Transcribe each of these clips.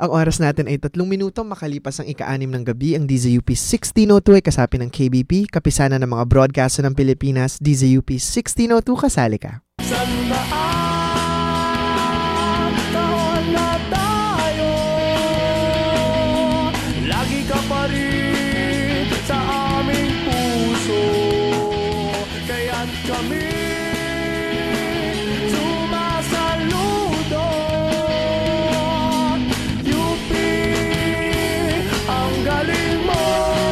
Ang oras natin ay 3 minuto makalipas ang ika-6 ng gabi. Ang DZUP 1602 ay kasapi ng KBP, kapisanan ng mga broadcaster ng Pilipinas. DZUP 1602, kasali ka. Sandaan taon na tayo, lagi ka pa rin sa aming puso, kaya't kami sumasaludo. UP, ang galing mo.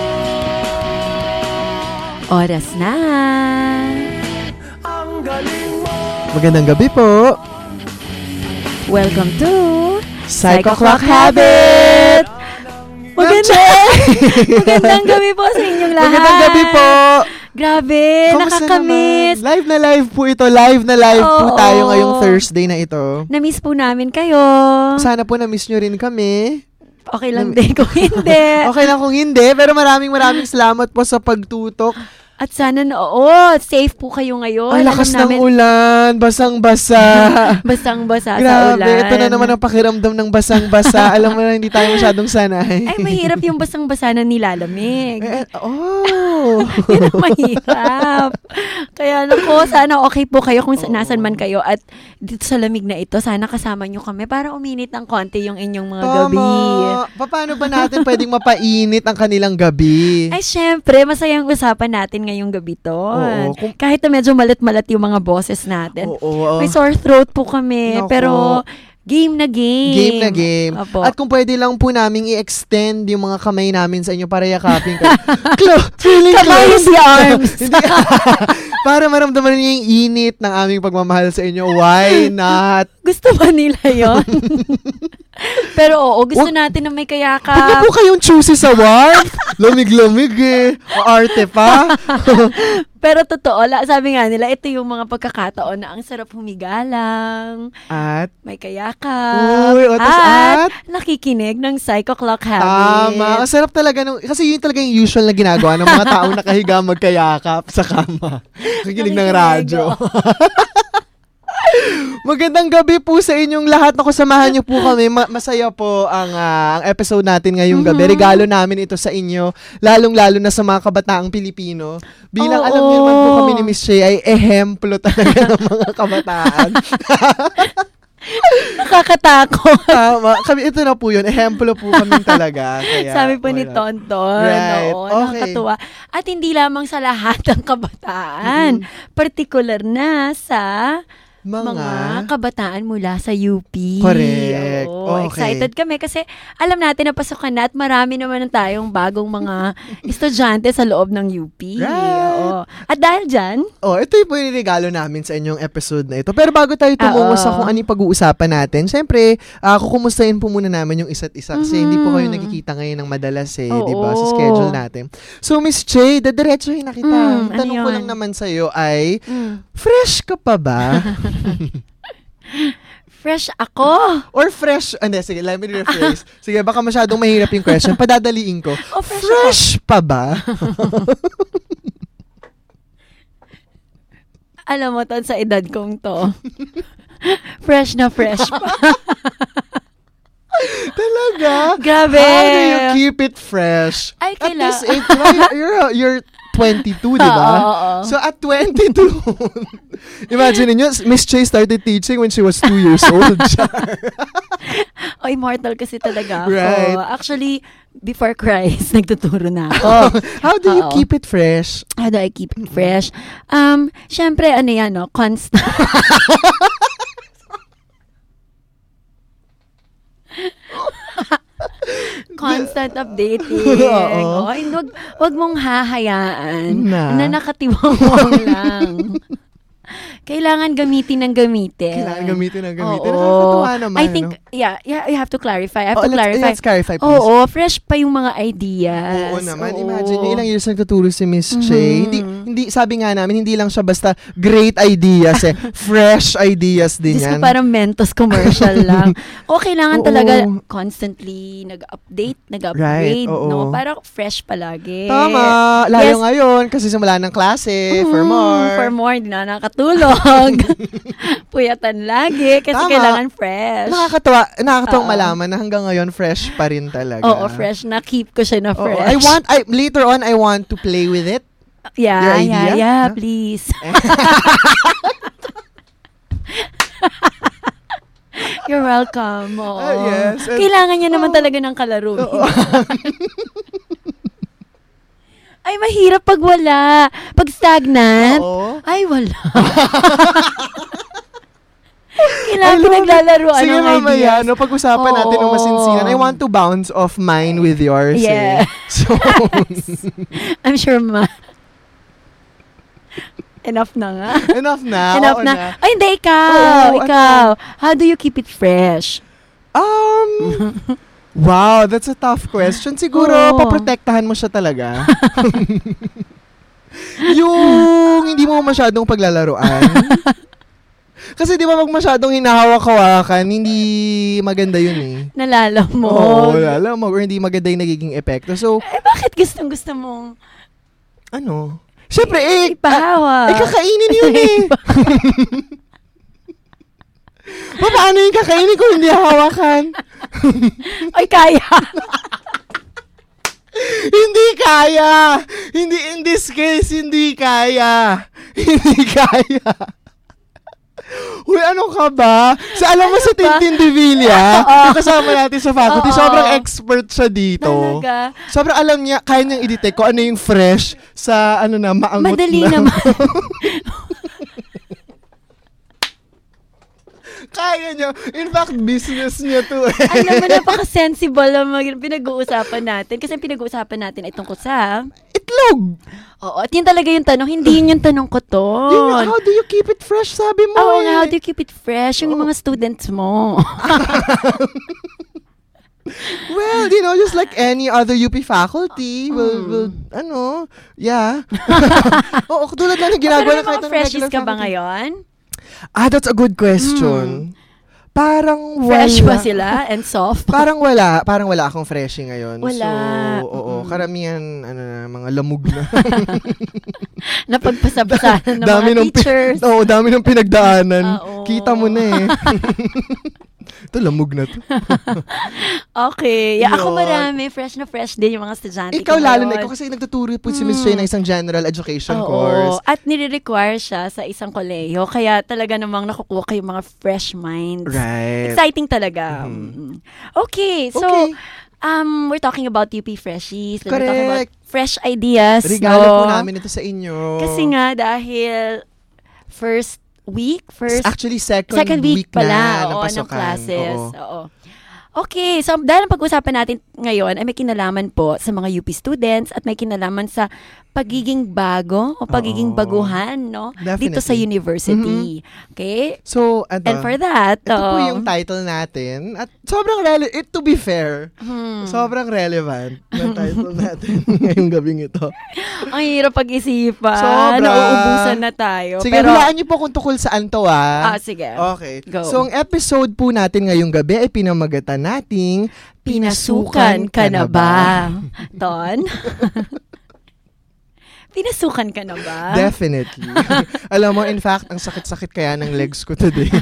Oras na. Ang galing mo. Magandang gabi po. Welcome to Psycho Clock Habit! Magandang gabi po sa inyong lahat. Magandang gabi po. Grabe, Kamusta nakakamiss. naman? Live na live po ito. Live na live po Oo. tayo ngayong Thursday na ito. Na-miss po namin kayo. Sana po na-miss nyo rin kami. Okay lang din kung hindi. Okay lang kung hindi, pero maraming salamat po sa pagtutok. At sana safe po kayo ngayon. Ang lakas Alam ng namin, ulan, basang-basa. basang-basa sa Grabe, ulan. ito na naman ang pakiramdam ng basang-basa. Alam mo na, hindi tayo masyadong sanay. Ay, mahirap yung basang-basa na nilalamig. Yan ang mahirap. Kaya sana okay po kayo kung nasan man kayo. At dito sa lamig na ito, sana kasama nyo kami para uminit ng konti yung inyong mga gabi. Paano ba natin pwedeng mapainit ang kanilang gabi? Ay, syempre, masayang usapan natin ngayong gabi to. Oo. Kahit na medyo malat-malat yung mga boses natin. Oo. May sore throat po kami. Nako. Pero, game na game. Game na game. Opo. At kung pwede lang po naming i-extend yung mga kamay namin sa inyo para yakapin ka. Feeling Kamay close. in the arms. Hindi. Para maramdaman niyo yung init ng aming pagmamahal sa inyo. Why not? Gusto ba nila yon? Pero gusto natin na may Ba't kayakap. po kayong choosy sa warmth? Lamig-lamig eh. O arte pa. Pero totoo, sabi nga nila, ito yung mga pagkakataon na ang sarap humigalang, At may kayakap, Uy, at nakikinig ng Psycho Clock Habit. tama. Ang sarap talaga kasi yun talaga yung usual na ginagawa ng mga taong nakahiga magkayakap sa kama. Nakikinig ng radyo. Magandang gabi po sa inyong lahat. Naku, samahan niyo po kami. Masaya po ang episode natin ngayong gabi. Regalo namin ito sa inyo, lalong-lalo na sa mga kabataang Pilipino. Bilang alam niyo naman po kami ni Miss Shay ay ehemplo talaga ng mga kabataan. Nakakatakot. Tama. Kami, ito na po yun. Ehemplo po kami talaga. Kaya, Sabi po ni wala. Tonton. Right. Oo, Okay. nakakatuwa. At hindi lamang sa lahat ng kabataan. Particular na sa mga kabataan mula sa UP. Correct. Oo, Okay. excited kami kasi alam natin na pasukan na at marami naman tayong bagong mga estudyante sa loob ng UP. Right. Oo. At dahil dyan, Ito yung po yung regalo namin sa inyong episode na ito. Pero bago tayo tumungo sa kung ano yung pag-uusapan natin, syempre, kukumustahin po muna namin yung isa't isa kasi hindi po kayo nagkikita ngayon ng madalas di ba, sa schedule natin. So, Miss Che, dadiretsuhin na kita. ano Tanong ko yun? lang naman sa'yo ay, fresh ka pa ba? fresh ako. Or fresh, sige, let me rephrase. Sige, baka masyadong mahirap yung question. Padadaliin ko. Fresh pa ba? Alam mo, Ton, sa edad kong to, fresh na fresh pa. Talaga? Grabe. How do you keep it fresh? Ay, At this age, you're 22, di ba? Oo. So, at 22, imagine niyo, Miss Che started teaching when she was 2 years old. Immortal kasi talaga ako. Right. Actually, before Christ, nagtuturo na ako. How do you keep it fresh? How do I keep it fresh? Syempre, constant. Constant updating. Oo. Wag mong hahayaan Na? na nakatiwang lang. Kailangan gamitin ng gamitin. Kailangan gamitin ang gamitin. Oo. Nakakatuwa naman, I think, no? you have to clarify. I have to clarify. Let's clarify, please. Oo, fresh pa yung mga ideas. Oo naman. Oo. Imagine nyo, ilang years nagtuturo si Miss Che. Hindi, sabi nga namin, hindi lang siya basta great ideas fresh ideas din Diyos ko, yan. parang Mentos commercial lang. O, kailangan Oo. talaga constantly nag-update, nag-upgrade, Right, oo. no? Parang fresh palagi. Tama. Lalo ngayon, kasi simula ng klase, for more. For more, hindi na nakatulog. Puyatan lagi kasi Tama. kailangan fresh. Nakakatawa nakakatuwang malaman na hanggang ngayon fresh pa rin talaga. Oo, fresh na. Keep ko siya na Oo, fresh. later on, I want to play with it. Your idea? Yeah, Huh? please. You're welcome. Oo. Yes. Kailangan niya naman talaga ng kalaro. Ay, mahirap pag wala. Pag stagnant. Oo. Ay, wala. Kailangan pinaglalaroan Sige, ng mamaya, ideas. pag-usapan natin ng Oo. masinsinan. I want to bounce off mine with yours. Yeah. So, I'm sure enough na nga. enough na. Enough oo na. Ay, hindi, ikaw. Oo, Ikaw. How do you keep it fresh? Wow, that's a tough question. Siguro, Oo. paprotektahan mo siya talaga. Yung hindi mo masyadong paglalaruan. Kasi di ba pag masyadong hinahawak-hawakan, hindi maganda yun eh. Nalalamog. Oo, lalamog. Or hindi maganda yung nagiging epekto. So, Bakit gustong-gusto mong syempre, ipahawak? kakainin yun eh. Paano yung kakainin kung hindi hawakan? Ay, kaya. Hindi kaya. Hindi, in this case, hindi kaya. Hindi kaya. Uy, ano ka ba? Alam mo sa Tintin de Villa, yung kasama natin sa faculty, Oo. sobrang expert siya dito. Talaga. Sobrang alam niya, kaya niyang i-detect kung ano yung fresh sa maangot Madali na. naman. Kaya niya. In fact, business niya to eh. Alam mo, napaka-sensible ang pinag-uusapan natin. Kasi ang pinag-uusapan natin ay tungkol sa... Itlog! Oo, at yun talaga yung tanong. Hindi yun yung tanong ko to. How do you keep it fresh, sabi mo Oo eh. nga, how do you keep it fresh? Yung mga students mo. Well, just like any other UP faculty, will yeah. Oo, tulad lang ng ginagawa ng kahit Pero mga ng freshies regular ka ba faculty. ngayon? That's a good question. Parang wala. Fresh ba sila and soft? Parang wala akong freshie ngayon. Wala. So, oo, karamihan, mga lamog na. Napagpasabasahan ng mga teachers. Dami ng pinagdaanan. Oo. Kita mo na eh. Ito, lamog na to. Okay. Ako Yun. marami. Fresh na fresh din yung mga estudyante Ikaw ko lalo na, ngayon. ikaw kasi nagtuturo po si Miss Jay ng isang general education course. Oo. At nire-require siya sa isang kolehiyo. Kaya talaga namang nakukuha kayo mga fresh minds. Right. Exciting talaga. Okay. So, Okay. we're talking about UP Freshies. We're talking about Correct. fresh ideas. Regalo no? po namin ito sa inyo. Kasi nga, dahil first Actually, second week pala, na ng oo, ng pasukan. classes. Oo. Oo. Okay, so dahil ang pag-usapan natin ngayon ay may kinalaman po sa mga UP students at may kinalaman sa pagiging bago o pagiging Oo. baguhan, no? Dito sa Definitely. university. Okay? So, And for that, ito po yung title natin. At sobrang relevant, to be fair, sobrang relevant na title natin ngayong gabing ito. ang hirap pag-isipan. Sobra. Nauubusan na tayo. Sige, Pero, hulaan niyo po kung tukol saan to sige. Okay. Go. So, ang episode po natin ngayong gabi ay pinamagatan nating Pinasukan ka na ba? Ton? Pinasukan ka na ba? Definitely. Alam mo, in fact, ang sakit-sakit kaya ng legs ko today.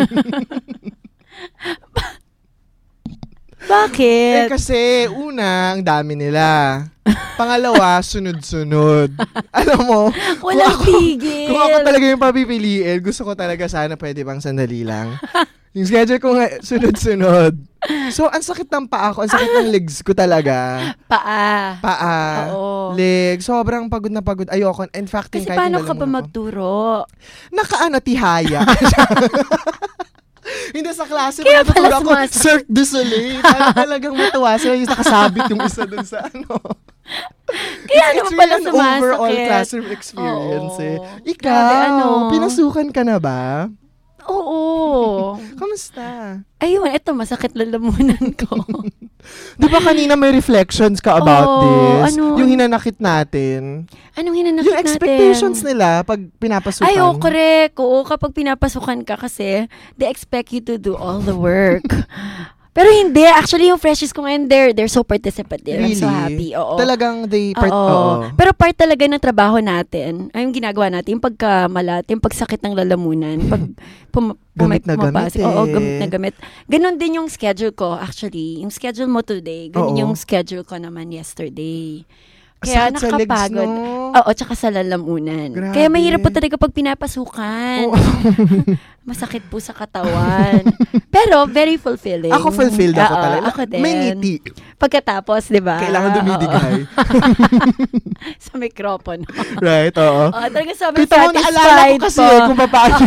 Bakit? Kasi, una, ang dami nila. Pangalawa, sunod-sunod. Alam mo, Walang pigil. kung ako talaga yung papipiliin, gusto ko talaga sana pwede pang sandali lang. Yung schedule ko nga, sunod-sunod. So, ang sakit ng paa ko, ang sakit ng legs ko talaga. Paa. Oo. Legs, sobrang pagod na pagod. Ayoko. In fact, Kasi kahit paano yung ka ba lalamog ako. magturo? Tihaya. Hindi sa klase, Kaya natuturo pala ako, sumasakit. Cirque du Soleil. Parang talagang matuwa sila yung nakasabit yung isa dun sa Kaya It's naman really pala an overall sumasakit. classroom experience Oo. eh. Grabe, Ikaw, pinasukan ka na ba? Oo. Kamusta? Ayun, eto, masakit lalamunan ko. Di ba kanina may reflections ka about Oo, this? ano? Yung hinanakit natin. Anong hinanakit Yung expectations nila pag pinapasukan. Ay, correct. Oo, kapag pinapasukan ka kasi, they expect you to do all the work. Pero hindi. Actually, yung freshies ko ngayon, they're so participative. I'm so happy. Oo. Talagang Oo. oo. Pero part talaga ng trabaho natin, ay yung ginagawa natin, yung pagkamalat, yung pagsakit ng lalamunan, pag Gamit na gamit pumapasok. Oo, gamit na gamit. Ganon din yung schedule ko, actually. Yung schedule mo today, ganon Oo. yung schedule ko naman yesterday. Kaya Sakit sa legs, nakakapagod. no? Oo, tsaka sa lalamunan. Grabe. Kaya mahirap po talaga pag pinapasukan. Oo. Masakit po sa katawan. Pero very fulfilling. Ako fulfilled ako Oo, talaga. Ako din. May ngiti. Pagkatapos, di ba? Kailangan dumidigay. Sa mikropono. Right, oo. Oo, talaga sobrang Kita mo, naalala ko satisfied kasi po. kung paano.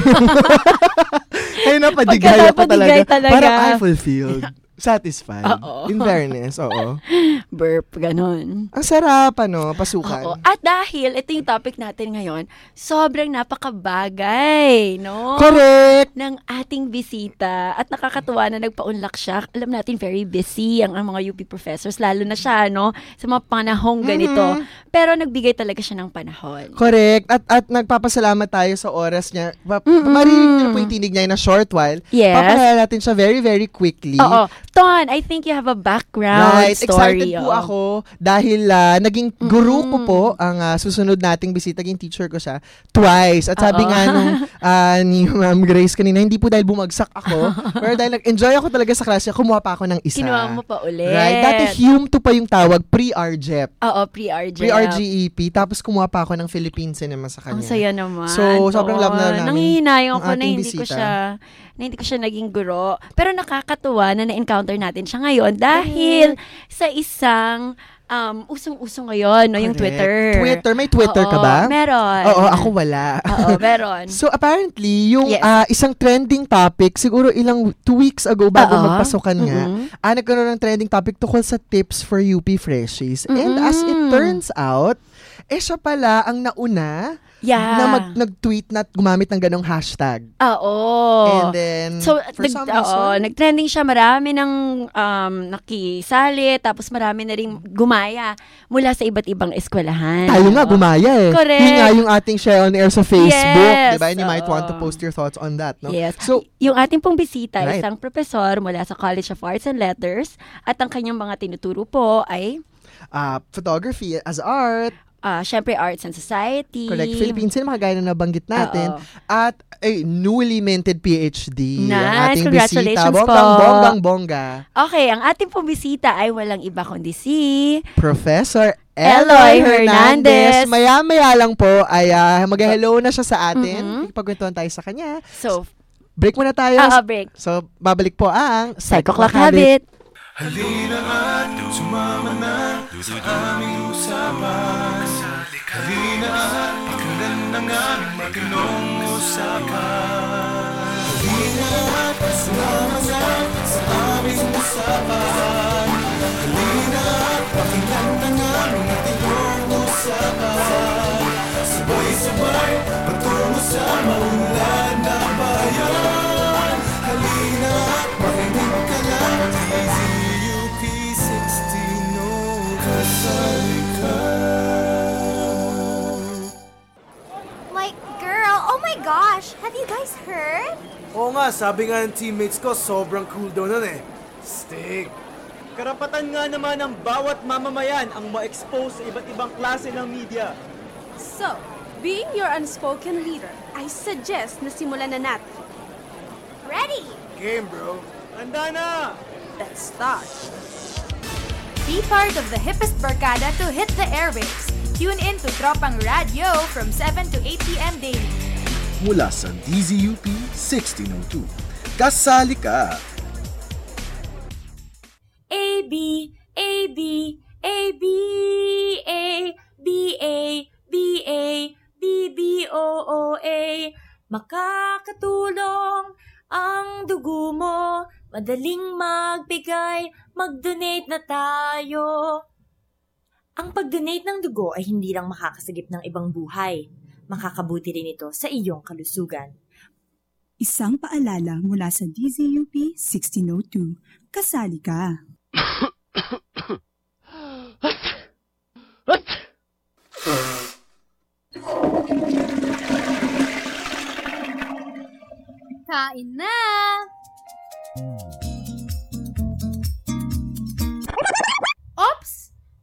Ay, napadigay ako Pagkatapadigay talaga. Parang I fulfilled. Satisfied. Oo. In fairness, oo. Burp, ganon. Ang sarap, pasukan. Oo. At dahil ito yung topic natin ngayon, sobrang napakabagay, no? Correct! Ng ating bisita. At nakakatuwa na nagpaunlak siya. Alam natin, very busy ang mga UP professors, lalo na siya, no? Sa mga panahong ganito. Pero nagbigay talaga siya ng panahon. Correct. At nagpapasalamat tayo sa oras niya. Marinig niyo na po yung tinig niya in a short while. Yes. Papalala natin siya very, very quickly. Oo. Ton, I think you have a background Right. story. Excited po oo. ako dahil naging guru ko po ang susunod nating bisita. Naging teacher ko siya twice. At sabi Oo. nga nung ni Ma'am Grace kanina, hindi po dahil bumagsak ako, pero dahil nag-enjoy ako talaga sa klase, kumuha pa ako ng isa. Kinuha mo pa ulit. Right. Dati Hume to pa yung tawag, pre-RGEP. Oo, pre-RGEP. Pre-RGEP. Tapos kumuha pa ako ng Philippine Cinema sa Ang kanya. saya naman. So, sobrang love na namin Nangihinayang ang ako na ating hindi ko bisita. siya naging guro. Pero nakakatuwa na na-encounter natin siya ngayon dahil sa isang usong-usong ngayon, no, yung Correct. Twitter. May Twitter ka Oo, ba? Meron. Oo, ako wala. Oo, meron. So apparently, yung Yes. isang trending topic, siguro 2 weeks ago bago Oo. magpasukan nga, nagkaroon ng trending topic tungkol sa tips for UP Freshies. And as it turns out, siya pala ang nauna Yeah. na nag-tweet na gumamit ng ganong hashtag. Oo. And then, So, for some reason, nag-trending siya. Marami ng nakisali. Tapos marami na rin gumaya mula sa iba't ibang eskwelahan. tayo nga gumaya eh. Correct. Yun nga yung ating share on air sa Facebook. Yes. Diba? And you might want to Oo. post your thoughts on that. No? Yes. So, Yung ating pong bisita, Right. isang profesor mula sa College of Arts and Letters. At ang kanyang mga tinuturo po ay, photography as art, syempre, Arts and Society. correct, Philippine Cinema, kagaya na nabanggit natin. Oo. At a newly minted PhD. Ang Nice. ating Congratulations bisita. po. Bongga. Okay, ang ating pong bisita ay walang iba kundi si Professor Eloy Eloy Hernandez. Hernandez. Maya-maya lang po ay mag-hello na siya sa atin. Ipagkwentuhan tayo sa kanya. So, Break muna tayo. break. So, babalik po ang Psycho Clock Habit. Halina at sumama na sa aming usapan. Halina at pakinggan ng aming maginong usapan. Halina at sumama na sa aming usapan. Halina at pakinggan ng aming maginong usapan. Sabay-sabay patungo sa maunlad na bayan. Halina at makinig ka lang. DZUP 16, no, kasali ka. Like, girl, oh my gosh, have you guys heard? Oo nga, sabi nga ng teammates ko, sobrang cool daw nun eh. Stick. Karapatan nga naman ng bawat mamamayan ang ma-expose sa iba't ibang klase ng media. So, being your unspoken leader, I suggest na simulan na natin. Ready! Game, bro. Handa na! Let's start. Be part of the hippest barkada to hit the airwaves. Tune in to Tropang Radio from 7 to 8 p.m. daily. Mula sa DZUP 1602. Kasali ka! A, B, A, B, A, B, A, B, A, B, A, B, B, O, O, A. Makakatulong ang dugo mo. Madaling magbigay, mag-donate na tayo. Ang pag-donate ng dugo ay hindi lang makakasagip ng ibang buhay. Makakabuti rin ito sa iyong kalusugan. Isang paalala mula sa DZUP 1602. Kasali ka. Kain na!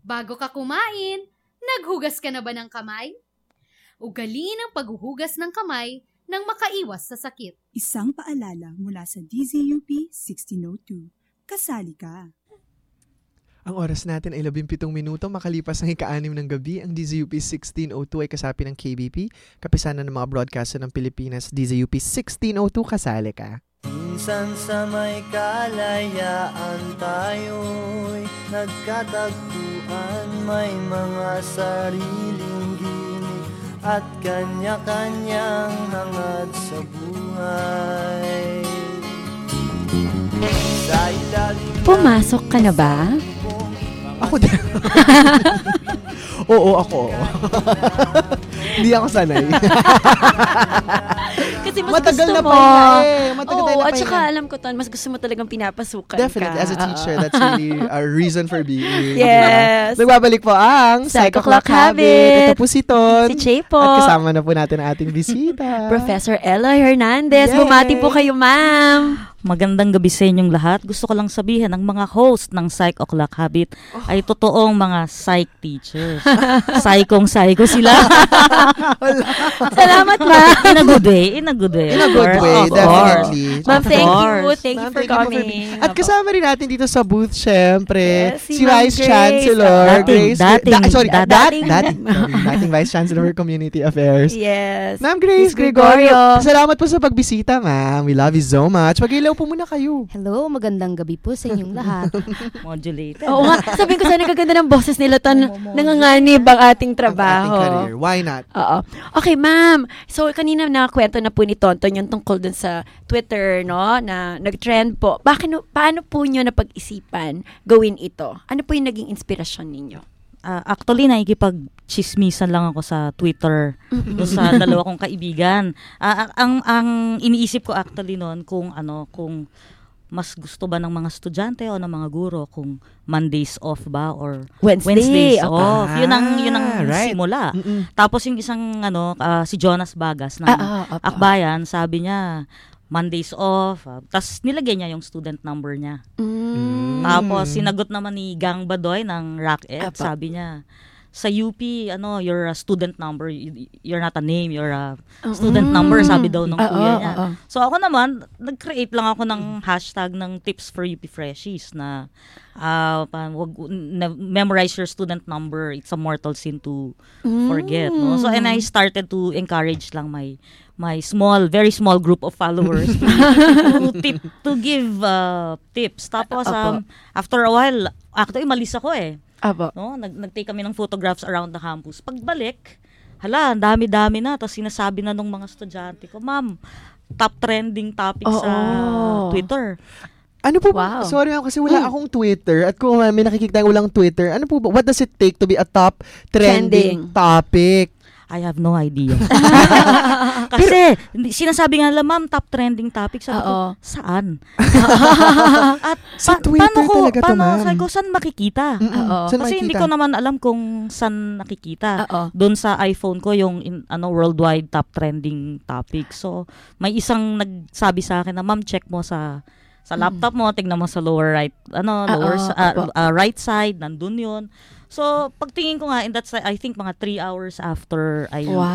Bago ka kumain, naghugas ka na ba ng kamay? Ugaliin ang paghuhugas ng kamay nang makaiwas sa sakit. Isang paalala mula sa DZUP 1602. Kasali ka. Ang oras natin ay 17 minuto, makalipas ng ika-6 ng gabi. Ang DZUP 1602 ay kasapi ng KBP, kapisanan ng mga broadcaster ng Pilipinas. DZUP 1602, kasali ka. Minsan sa may kalayaan tayo'y nagkatagpuan, may mga sariling gimik at kanya-kanyang hangad sa buhay. Sa ilalim Pumasok ka na ba? Ako din. Oo, ako. Hindi ako sanay. Kasi mas matagal gusto na mo. Matagal tayo na at saka pahinga. alam ko to, mas gusto mo talagang pinapasukan Definitely, ka. as a teacher, that's really a reason for being. Yes. Nagbabalik po ang Psycho Clock Habit. Ito po si Ton. Si Che po. At kasama na po natin ang ating bisita. Professor Ella Hernandez. Yay! Bumati po kayo, ma'am. Magandang gabi sa inyong lahat. Gusto ko lang sabihin, ang mga host ng Psych O'Clock Habit ay totoong mga psych teachers. Psychong-psycho sila. Salamat, ma'am. In a good way. In a good way. In a good way, Of definitely. course. Ma'am, thank you. course. Thank you Ma'am, for thank you coming. being- At kasama rin natin dito sa booth, syempre, Yes, si Ma'am Vice Grace. Chancellor Grace. Dating. Dating Vice Chancellor of Community Affairs. Yes. Ma'am Grace Miss Gregorio. Salamat po sa pagbisita, ma'am. We love you so much. Mag-ilaw po muna kayo. Hello, magandang gabi po sa inyong lahat. Modulated. Oo nga. Sabihin ko sana nagaganda ng boses nila to. Nanganganib ang ating trabaho. Ating career. Why not? Oo. Okay, ma'am. So, kanina nakakwento na po ni Tonton yung tungkol dun sa Twitter, no? Na nag-trend po. Paano po nyo napag-isipan gawin ito? Ano po yung naging inspirasyon ninyo? Actually, nakikipag-chismisan lang ako sa Twitter doon sa dalawa kong kaibigan. Ang iniisip ko actually noon kung mas gusto ba ng mga estudyante o ng mga guro kung Mondays off ba or Wednesdays off. Yun ang right. simula. Tapos yung isang si Jonas Bagas ng Akbayan, sabi niya Mondays off. Tapos nilagay niya yung student number niya. Tapos sinagot naman ni Gang Badoy ng RACED, sabi niya sa UP, you're a student number, you're not a name, you're a student number, sabi daw ng kuya niya. So ako naman, nag-create lang ako ng hashtag ng tips for UP Freshies na memorize your student number, it's a mortal sin to forget. No? So and I started to encourage lang my very small group of followers to give tips. Tapos after a while, actually malis ako eh. No, nag-take kami ng photographs around the campus. Pagbalik, ang dami-dami na. Tapos sinasabi na nung mga estudyante ko, ma'am, top trending topic sa Twitter. Ano po ba? Sorry ma'am, kasi wala akong Twitter. At kung may nakikita yung walang Twitter, ano po ba? What does it take to be a top trending topic? I have no idea. Kasi, sinasabi nga lang, ma'am, top trending topic. Sabi ko, saan? At sa Twitter talaga to, ma'am. Sabi ko, saan makikita? Kasi hindi ko naman alam kung saan nakikita. Doon sa iPhone ko, yung worldwide top trending topic. So, may isang nagsabi sa akin na, ma'am, check mo sa laptop mo, tignan mo sa lower right, right side, nandun yun. So, pagtingin ko nga, I think mga 3 hours after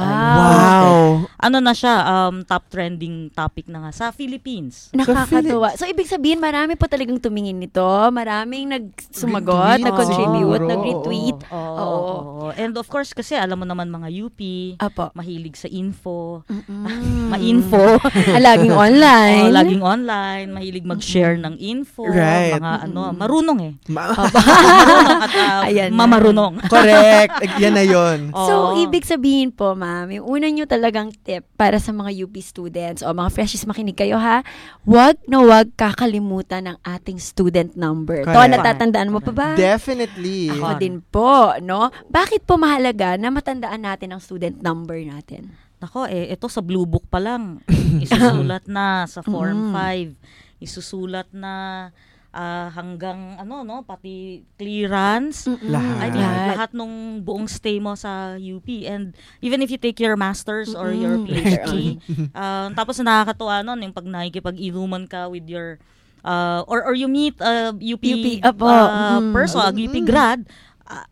Wow! Na siya, top trending topic na nga sa Philippines. Nakakatuwa. So, ibig sabihin, marami po talagang tumingin nito. Maraming nag-sumagot, nag-contribute, nag-retweet. Oo. And of course, kasi alam mo naman mga UP, mahilig sa info. Ma-info. Laging online. Laging online. Mahilig mag-share ng info. Right. Mga marunong eh. Marunong at mamarunong. Correct. Yan na yun. So, ibig sabihin po, ma'am, yung una nyo talagang tip para sa mga UP students o mga freshies, makinig kayo ha, wag kakalimutan ng ating student number. Correct. To, natatandaan mo pa ba? Definitely. Ako din po, no? Bakit po mahalaga na matandaan natin ang student number natin? Nako, ito sa Blue Book pa lang. Isusulat na sa Form 5. Isusulat na hanggang pati clearance, lahat nung buong stay mo sa UP, and even if you take your masters or your PhD, tapos nakakatuwa nun yung pag nakikipag-inuman ka with your or you meet UP person, UP grad,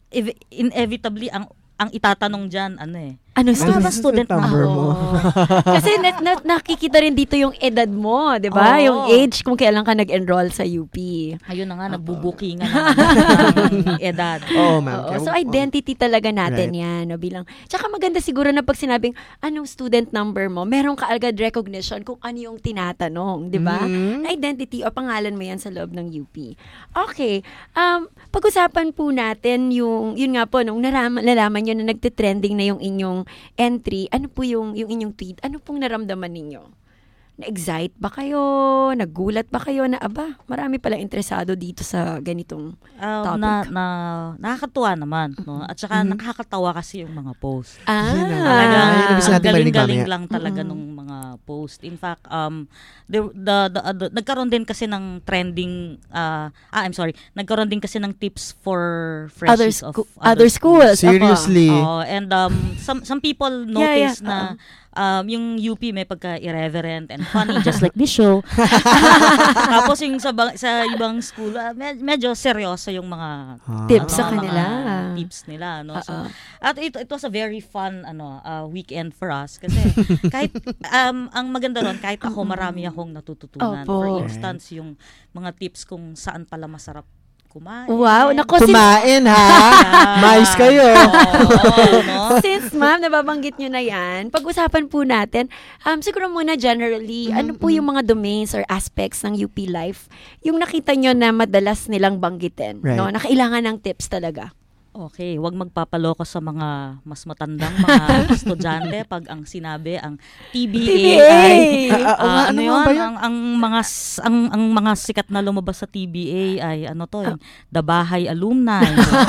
inevitably ang itatanong diyan Ano student number mo? Kasi nakikita rin dito yung edad mo, 'di ba? Yung age kung kailan ka nag-enroll sa UP. Ayun na nga, nagbubukingan ng edad. Ma'am. So identity talaga natin 'yan, no, bilang. Tsaka maganda siguro na pag sinabing anong student number mo, meron ka agad recognition kung ano yung tinatanong, 'di ba? Identity o pangalan mo 'yan sa loob ng UP. Okay. Pag-usapan po natin yun nga po nung nalaman niyo na nagte-trending na yung inyong entry, ano po yung inyong tweet? Ano pong naramdaman ninyo? Na-excite ba kayo? Nagulat ba kayo na marami palang interesado dito sa ganitong topic? Nakakatuwa naman, no? At saka nakakatawa kasi yung mga post. Talagang galing-galing lang talaga nung mga post. In fact, nagkaroon din kasi ng trending nagkaroon din kasi ng tips for freshies of other schools. Seriously. And some people notice na yung UP may pagka-irreverent and funny, just like this show. Tapos yung sa ibang school, medyo seryoso yung mga tips sa kanila. Tips nila, no? So, at it was a very fun weekend for us kasi kahit ang maganda ron, kahit ako marami akong natututunan. For instance, yung mga tips kung saan pala masarap kumain. Wow, kumain ha. Mais kayo. No? Since ma'am, nababanggit nyo na yan, pag-usapan po natin, siguro muna generally, ano po yung mga domains or aspects ng UP life, yung nakita nyo na madalas nilang banggitin, no? Na kailangan ng tips talaga. Okay, wag magpapaloko sa mga mas matandang mga estudyante pag ang sinabi ang TBA ay ano yun, ang mga sikat na lumabas sa TBA ay yung The Bahay Alumni.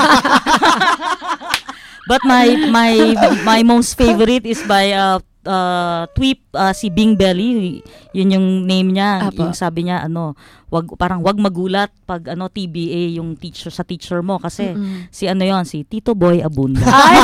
But my most favorite is by Tweep, si Bing Belly, yun yung name niya. Yung sabi niya wag magulat pag TBA yung teacher mo kasi si Tito Boy Abunda.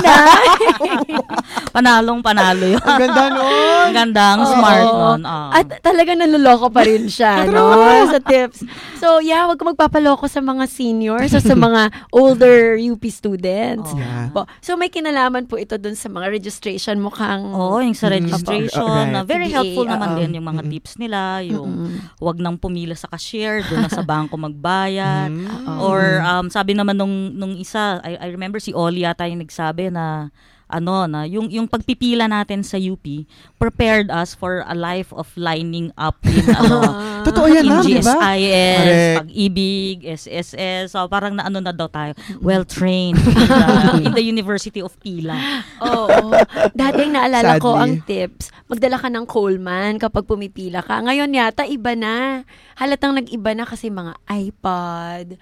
Panalo yun. Ang ganda nun. Ang gandang smart nun. At talaga naluloko pa rin siya, no? Sa tips. So, wag ka magpapaloko sa mga seniors o sa mga older UP students. So, may kinalaman po ito dun sa mga registration mukhang. Yung sa registration. Very helpful naman din yung mga tips nila. Yung wag nang pumila sa cashier, doon na sa bangko magbayad. Or sabi naman nung isa, I remember si Oli yata yung nagsabi na yung pagpipila natin sa UP prepared us for a life of lining up in totoo yan, in diba? GSIS, Pag-ibig, SSS, so parang na daw tayo, well-trained in the University of Pila. Dating naalala ko ang tips, magdala ka ng Coleman kapag pumipila ka. Ngayon yata iba na. Halatang nag-iba na kasi mga iPad.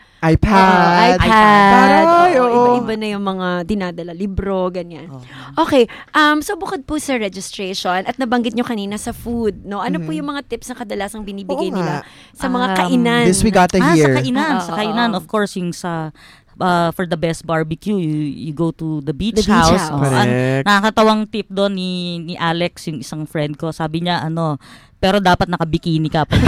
Iba na yung mga dinadala libro, ganyan. Okay, so bukod po sa registration at nabanggit nyo kanina sa food, no? Ano po yung mga tips na kadalasang binibigay nila sa mga kainan? This we gotta hear. Sa kainan, of course, yung sa for the best barbecue, you go to the beach house. Nakakatawang tip doon ni Alex, yung isang friend ko. Sabi niya, pero dapat nakabikini ka pa.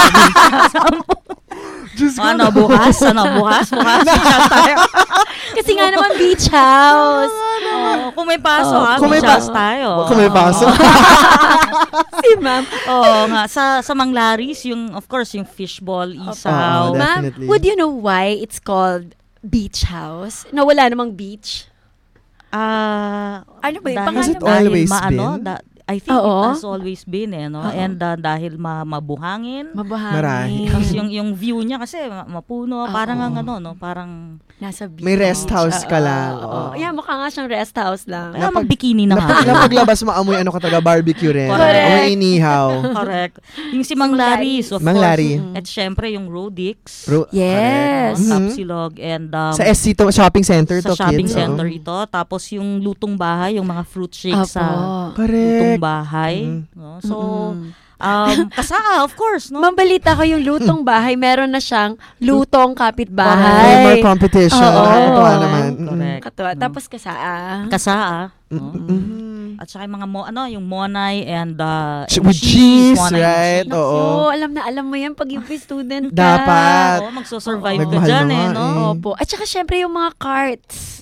Bukas tayo. Kasi nga naman beach house. Kung may paso beach house tayo. Kung may paso. Si ma'am. Sa Manglaris, of course, yung fishball, isaw. Ma'am, would you know why it's called beach house? Na wala namang beach? Ano ba yun? Has it always been? I think it has always been, no? And dahil mabuhangin. Mabuhangin. Tapos yung view niya kasi mapuno, parang parang nasa beach. May rest house ka lang. Mukha nga siyang rest house lang. Kaya magbikini na nga. Paglabas maamoy barbecue rin. Amoy inihaw. Correct. Yung si Manglaris, of course. At syempre yung Rodix. Yes. Tapsilog and sa SC shopping center to, sa shopping center ito. Tapos yung lutong bahay, yung mga fruit shakes sa lutong bahay. No? So, kasaa, of course, no? Mambalita ko yung lutong bahay, meron na siyang lutong kapitbahay. More competition. Katuwa naman. Katuwa. Tapos kasaa. No? At saka yung mga yung monay and with cheese, right? Alam mo yan pag UP student ka. Dapat. Magso-survive ka dyan, no? Opo. At saka syempre yung mga carts.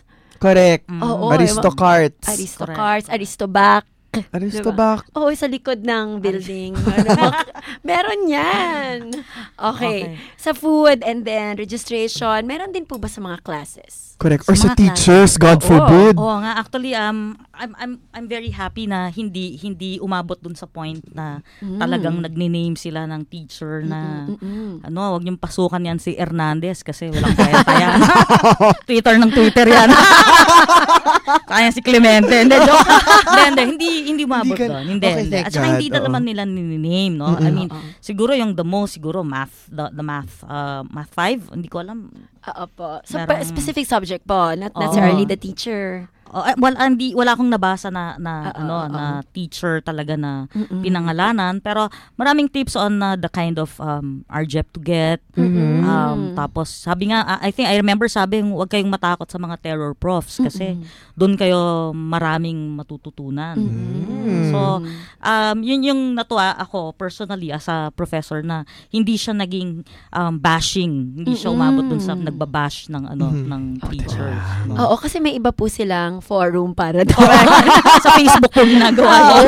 Correct. Oo, Aristocarts. Aristobac. Aristobac. Diba? Oo, sa likod ng building. Meron yan. Okay. Sa food and then registration, meron din po ba sa mga classes? Correct. Or sa mga teachers, God forbid. Oo nga, actually I'm very happy na hindi umabot dun sa point na talagang nagni-name sila ng teacher na wag niyong pasukan yan si Hernandez kasi walang kwenta yan. Twitter yan. Kaya si Clemente. Hindi umabot doon. Hindi. At saka hindi na naman nila ni-name, no? I mean, siguro yung the most, math, the math 5, hindi ko alam. Opo. So, specific subject po, not necessarily the teacher. Wala akong nabasa na teacher talaga na pinangalanan, pero maraming tips on the kind of RJEP to get. Tapos sabi nga, I remember sabi, huwag kayong matakot sa mga terror profs kasi doon kayo maraming matututunan. So, yun yung natuwa ako personally as a professor na hindi siya naging bashing, hindi siya umabot doon sa nagbabash ng teachers. Oo, kasi may iba po silang forum para doon. Sa Facebook po ginagawa yun.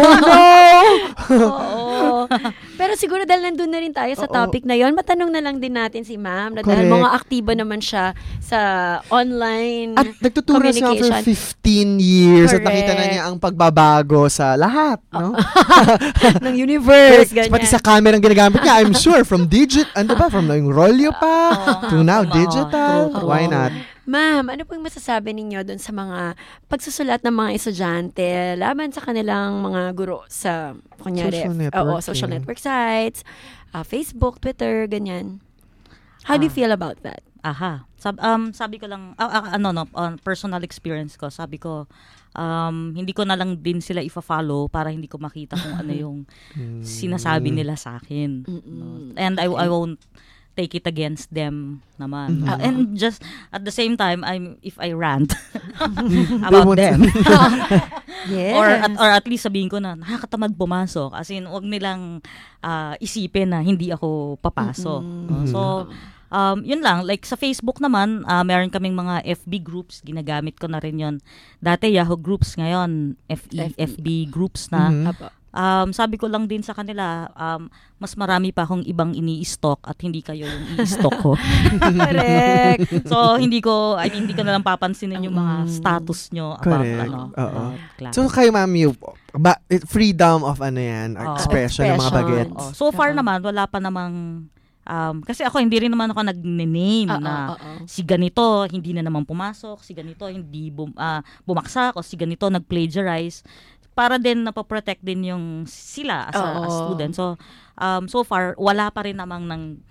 Oo. Pero siguro dahil nandun na rin tayo sa topic na yon, matanong na lang din natin si ma'am na dahil mga aktibo naman siya sa online at nagtuturo siya for 15 years. Correct. At nakita na niya ang pagbabago sa lahat, no? ng universe, ganyan. Pati sa camera ang ginagamit niya, I'm sure, from from yung rolyo pa, to now digital. Why not? Ma'am, ano pong masasabi ninyo doon sa mga pagsusulat ng mga estudyante laban sa kanilang mga guro sa social network sites, Facebook, Twitter, ganyan? How do you feel about that? Sabi ko lang, on personal experience ko, sabi ko, hindi ko na lang din sila ifa-follow para hindi ko makita kung ano yung sinasabi nila sa akin. And I won't take it against them naman. And just at the same time, if I rant about them. Yes. Or at least sabihin ko na nakakatamad pumasok. As in, wag nilang isipin na hindi ako papasok. So, yun lang. Like sa Facebook naman, meron kaming mga FB groups. Ginagamit ko na rin yun. Dati Yahoo groups, ngayon FB groups na. Sabi ko lang din sa kanila, mas marami pa akong ibang ini-stock at hindi kayo yung i-stock ko. Correct. So, hindi ko na lang papansinin yung mga status nyo about class. So, kayo ma'am, freedom of expression ng mga bagets. So far naman, wala pa namang kasi ako, hindi rin naman ako nag-name na si ganito, hindi na naman pumasok, si ganito, hindi bumaksak, o si ganito, nag-plagiarize. Para din napaprotect din yung sila as a student. So, so far, wala pa rin namang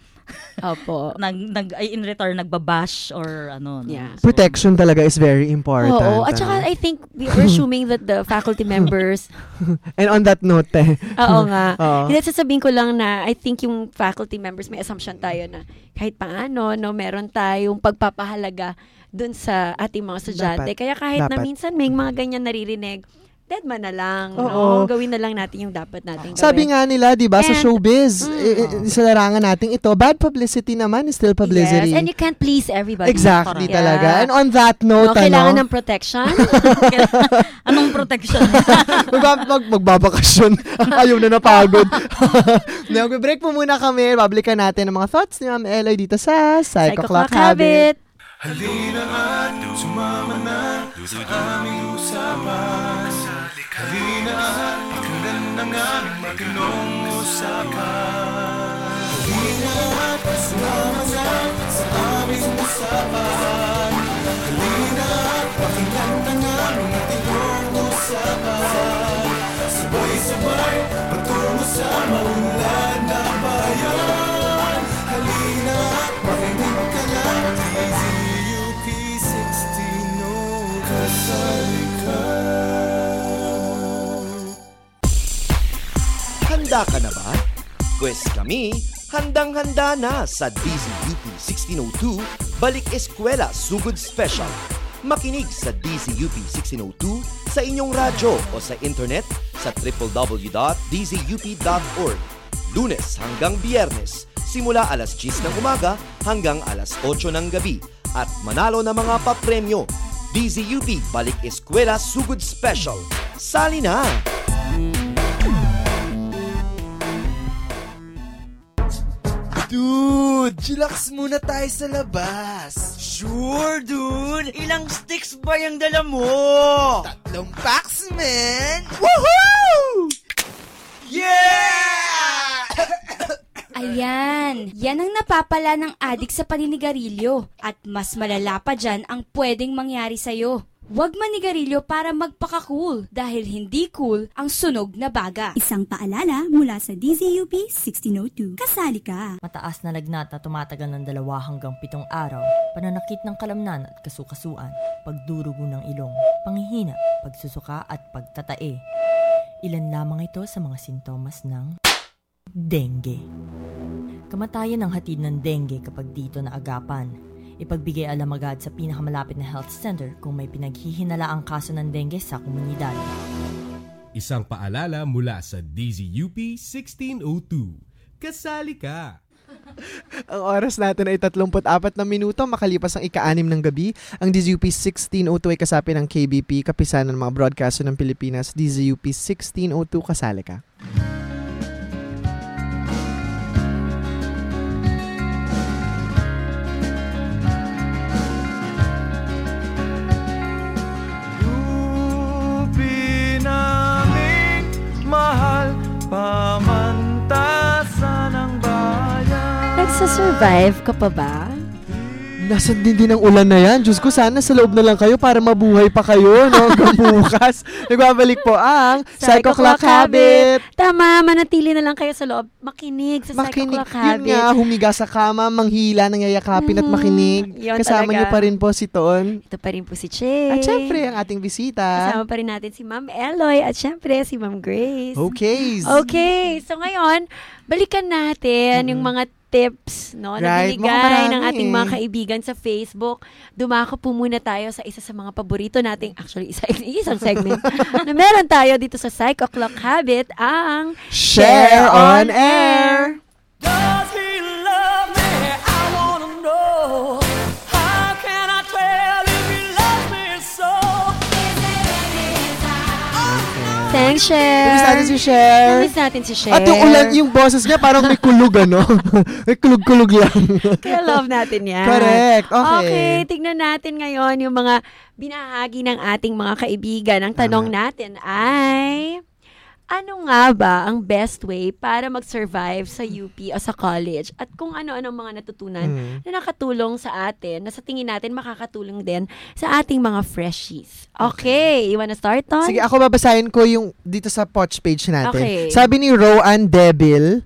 in return, nagbabash or Yeah. So, protection talaga is very important. Oo. At saka, I think we are assuming that the faculty members... And on that note, Oo nga. Hindi, sasabihin ko lang na I think yung faculty members, may assumption tayo na kahit paano, meron tayong pagpapahalaga dun sa ating mga estudyante. Kaya kahit na minsan may mga ganyan naririnig, deadman na lang, no? Gawin na lang natin yung dapat natin gawin. Sabi nga nila, di ba, sa showbiz, sa larangan natin ito, bad publicity naman is still publicity. Yes, and you can't please everybody. Exactly talaga. And on that note, kailangan ng protection. Anong protection? Magbabakasyon. Ayaw na napagod. Mag-break po muna kami. Babalikan natin ang mga thoughts ni Ma'am Eloy dito sa Psycho Clock Habit. Halina at sumama na sa aming usapan. Halina at pakinggan ng aming maginong usapan. Halina at sumama na sa aming usapan. Halina at pakinggan ng aming maginong usapan. Sabay-sabay patungo sa maunlad na bayan. Halina at makinig ka lang. DZUP 16 kasali ka. Handa ka na ba? Pwes kami, handang-handa na sa DZUP 1602 Balik Eskwela Sugod Special. Makinig sa DZUP 1602 sa inyong radyo o sa internet sa www.dzup.org. Lunes hanggang Biyernes, simula alas 10 ng umaga hanggang alas 8 ng gabi. At manalo ng mga papremyo. DZUP Balik Eskwela Sugod Special. Sali na! Dude, chillax muna tayo sa labas. Sure, dude. Ilang sticks ba yung dala mo? 3 packs, man. Woohoo! Yeah! Ayan, yan ang napapala ng adik sa paninigarilyo. At mas malala pa dyan ang pwedeng mangyari sa'yo. Huwag manigarilyo para magpaka-cool dahil hindi cool ang sunog na baga. Isang paalala mula sa DZUP 1602. Kasali ka. Mataas na lagnat na tumatagal ng 2 hanggang 7 araw, pananakit ng kalamnan at kasukasuan, pagdurugo ng ilong, panghihina, pagsusuka at pagtatae. Ilan lamang ito sa mga sintomas ng dengue. Kamatayan ang hatid ng dengue kapag dito naagapan. Ipagbigay alam agad sa pinakamalapit na health center kung may pinaghihinalaang kaso ng dengue sa komunidad. Isang paalala mula sa DZUP 1602. Kasali ka! Ang oras natin ay 34 na minuto makalipas ang ika-6 ng gabi. Ang DZUP 1602 ay kasapi ng KBP, kapisanan ng mga broadcaster ng Pilipinas. DZUP 1602, kasali ka. Pamantasan ng bayan. Nagsasurvive ka pa ba? Nasaan din ang ulan na yan? Diyos ko, sana sa loob na lang kayo para mabuhay pa kayo, no? Hanggang bukas. Nagbabalik po ang Psycho Clock Habit. Tama, manatili na lang kayo sa loob. Makinig sa Psycho Clock Habit. Yun nga, humiga sa kama, manghila, nangyayakapin at makinig. Kasama niyo pa rin po si Ton. Ito pa rin po si Che. At syempre, ang ating bisita. Kasama pa rin natin si Ma'am Eloy at syempre si Ma'am Grace. Okay. So ngayon, balikan natin yung mga tips, no, na binigay ng ating mga kaibigan sa Facebook. Dumako po muna tayo sa isa sa mga paborito nating, actually, isang segment na meron tayo dito sa Psycho Clock Habit, ang Share on Air! Does he love me? I wanna know. How can I tell if he loves me so? Thanks, Cher. Namiss natin si Cher. Namiss natin si Cher. At yung ulan, yung boses niya parang may kulug, ano? May kulug-kulug lang. Kaya love natin yan. Correct. Okay, tignan natin ngayon yung mga binahagi ng ating mga kaibigan. Ang tanong natin ay, ano nga ba ang best way para mag-survive sa UP o sa college? At kung ano-ano mga natutunan na nakatulong sa atin, na sa tingin natin makakatulong din sa ating mga freshies. Okay, you wanna start, Ton? Sige, ako babasahin ko yung dito sa Poch page natin. Okay. Sabi ni Rowan Debil,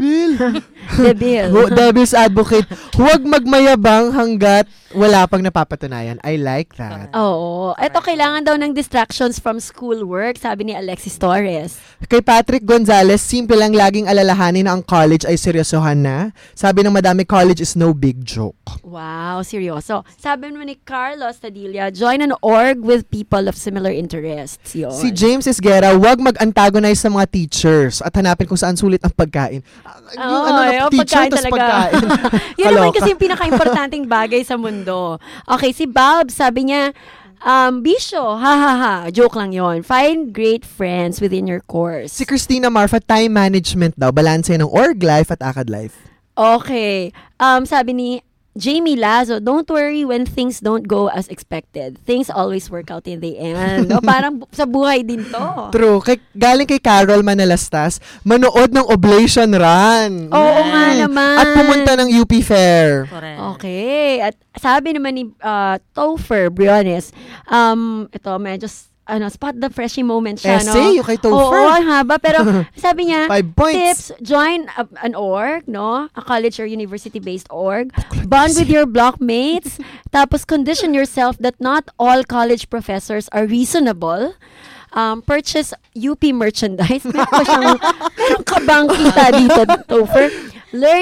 Devil's Advocate, huwag magmayabang hanggat wala pang napapatunayan. I like that. Oo. Eto, kailangan daw ng distractions from schoolwork, sabi ni Alexis Torres. Kay Patrick Gonzalez, simple lang laging alalahanin na ang college ay seryosohan na. Sabi ng madami, college is no big joke. Wow, seryoso. Sabi naman ni Carlos Tadilla, join an org with people of similar interests. Yun. Si James Esguera, huwag mag-antagonize sa mga teachers at hanapin kung saan sulit ang pagkain. Yung teacher, tas pagkain. Yun naman kasi yung pinaka-importanting bagay sa mundo. Okay, si Bob, sabi niya, bisyo, joke lang yon. Find great friends within your course. Si Christina Marfa, time management daw, balanse ng org life at acad life. Okay, sabi ni Jamie Lazo, don't worry when things don't go as expected. Things always work out in the end. O, parang sa buhay din to. True. Galing kay Carol Manalastas, manood ng Oblation Run. Oo nga naman. At pumunta ng UP Fair. Correct. Okay. At sabi naman ni Topher Briones, ito medyo spot the freshie moment siya, Essay, yung kay Topher. Oo, haba. Pero sabi niya, 5 points. Tips, join an org, no? A college or university-based org. Bond with your blockmates. Tapos condition yourself that not all college professors are reasonable. Purchase UP merchandise. Meron pa siyang kabang kita dito, Topher. Learning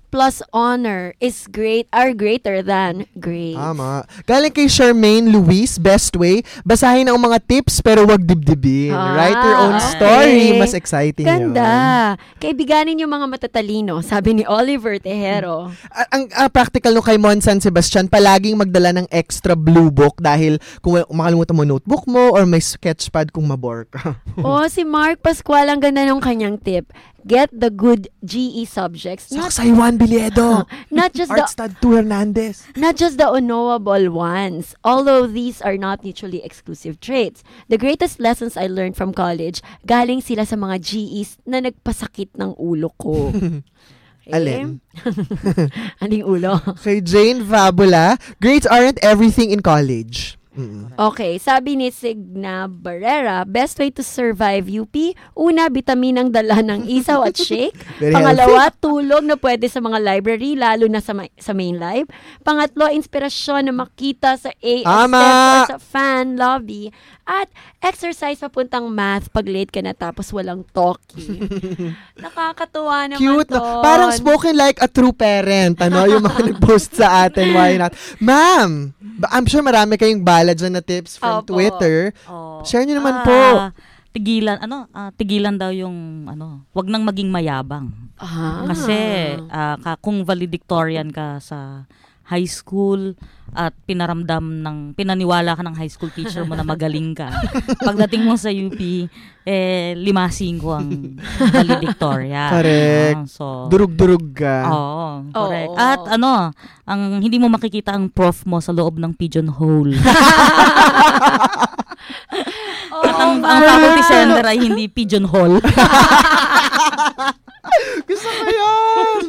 plus honor is greater than grades. Tama. Galing kay Charmaine Luis, best way, basahin ang mga tips pero wag dibdibin. Write your own story. Mas exciting yun. Ganda. Kaibiganin yung mga matatalino, sabi ni Oliver Tejero. Ang practical no kay Mon San Sebastian, palaging magdala ng extra blue book dahil kung makalimutan mo notebook mo or may sketchpad kung mabore ka. Si Mark Pascual, ang ganda ng kanyang tip. Get the good GE subjects. Saksay Juan Biliedo. Not just Artstad 2 Hernandez. Not just the unknowable ones. Although these are not mutually exclusive traits. The greatest lessons I learned from college, galing sila sa mga GEs na nagpasakit ng ulo ko. Alin? Aling ulo? Kay Jane Fabula, grades aren't everything in college. Okay, sabi ni Signa Barrera, best way to survive UP, una, bitaminang dala ng isaw at shake. Very Pangalawa, tulog na pwede sa mga library, lalo na sa main live. Pangatlo, inspirasyon na makita sa AS or sa fan lobby. At exercise papuntang math pag late ka na tapos walang talkie. Nakakatuwa naman Cute, to. no? Parang spoken like a true parent, yung mga nag-post sa atin, why not? Ma'am, I'm sure marami kayong bala dyan na tips from Twitter. Share nyo naman po. Tigilan daw yung, wag nang maging mayabang. Kasi, kung valedictorian ka sa high school at pinaniwala ka ng high school teacher mo na magaling ka. Pagdating mo sa UP, 5-5 ang valedictorian. Correct. Durug-durug ka. Oo, correct. At ang hindi mo makikita ang prof mo sa loob ng pigeonhole. At ang faculty center ay hindi pigeonhole. Gusto ko yun!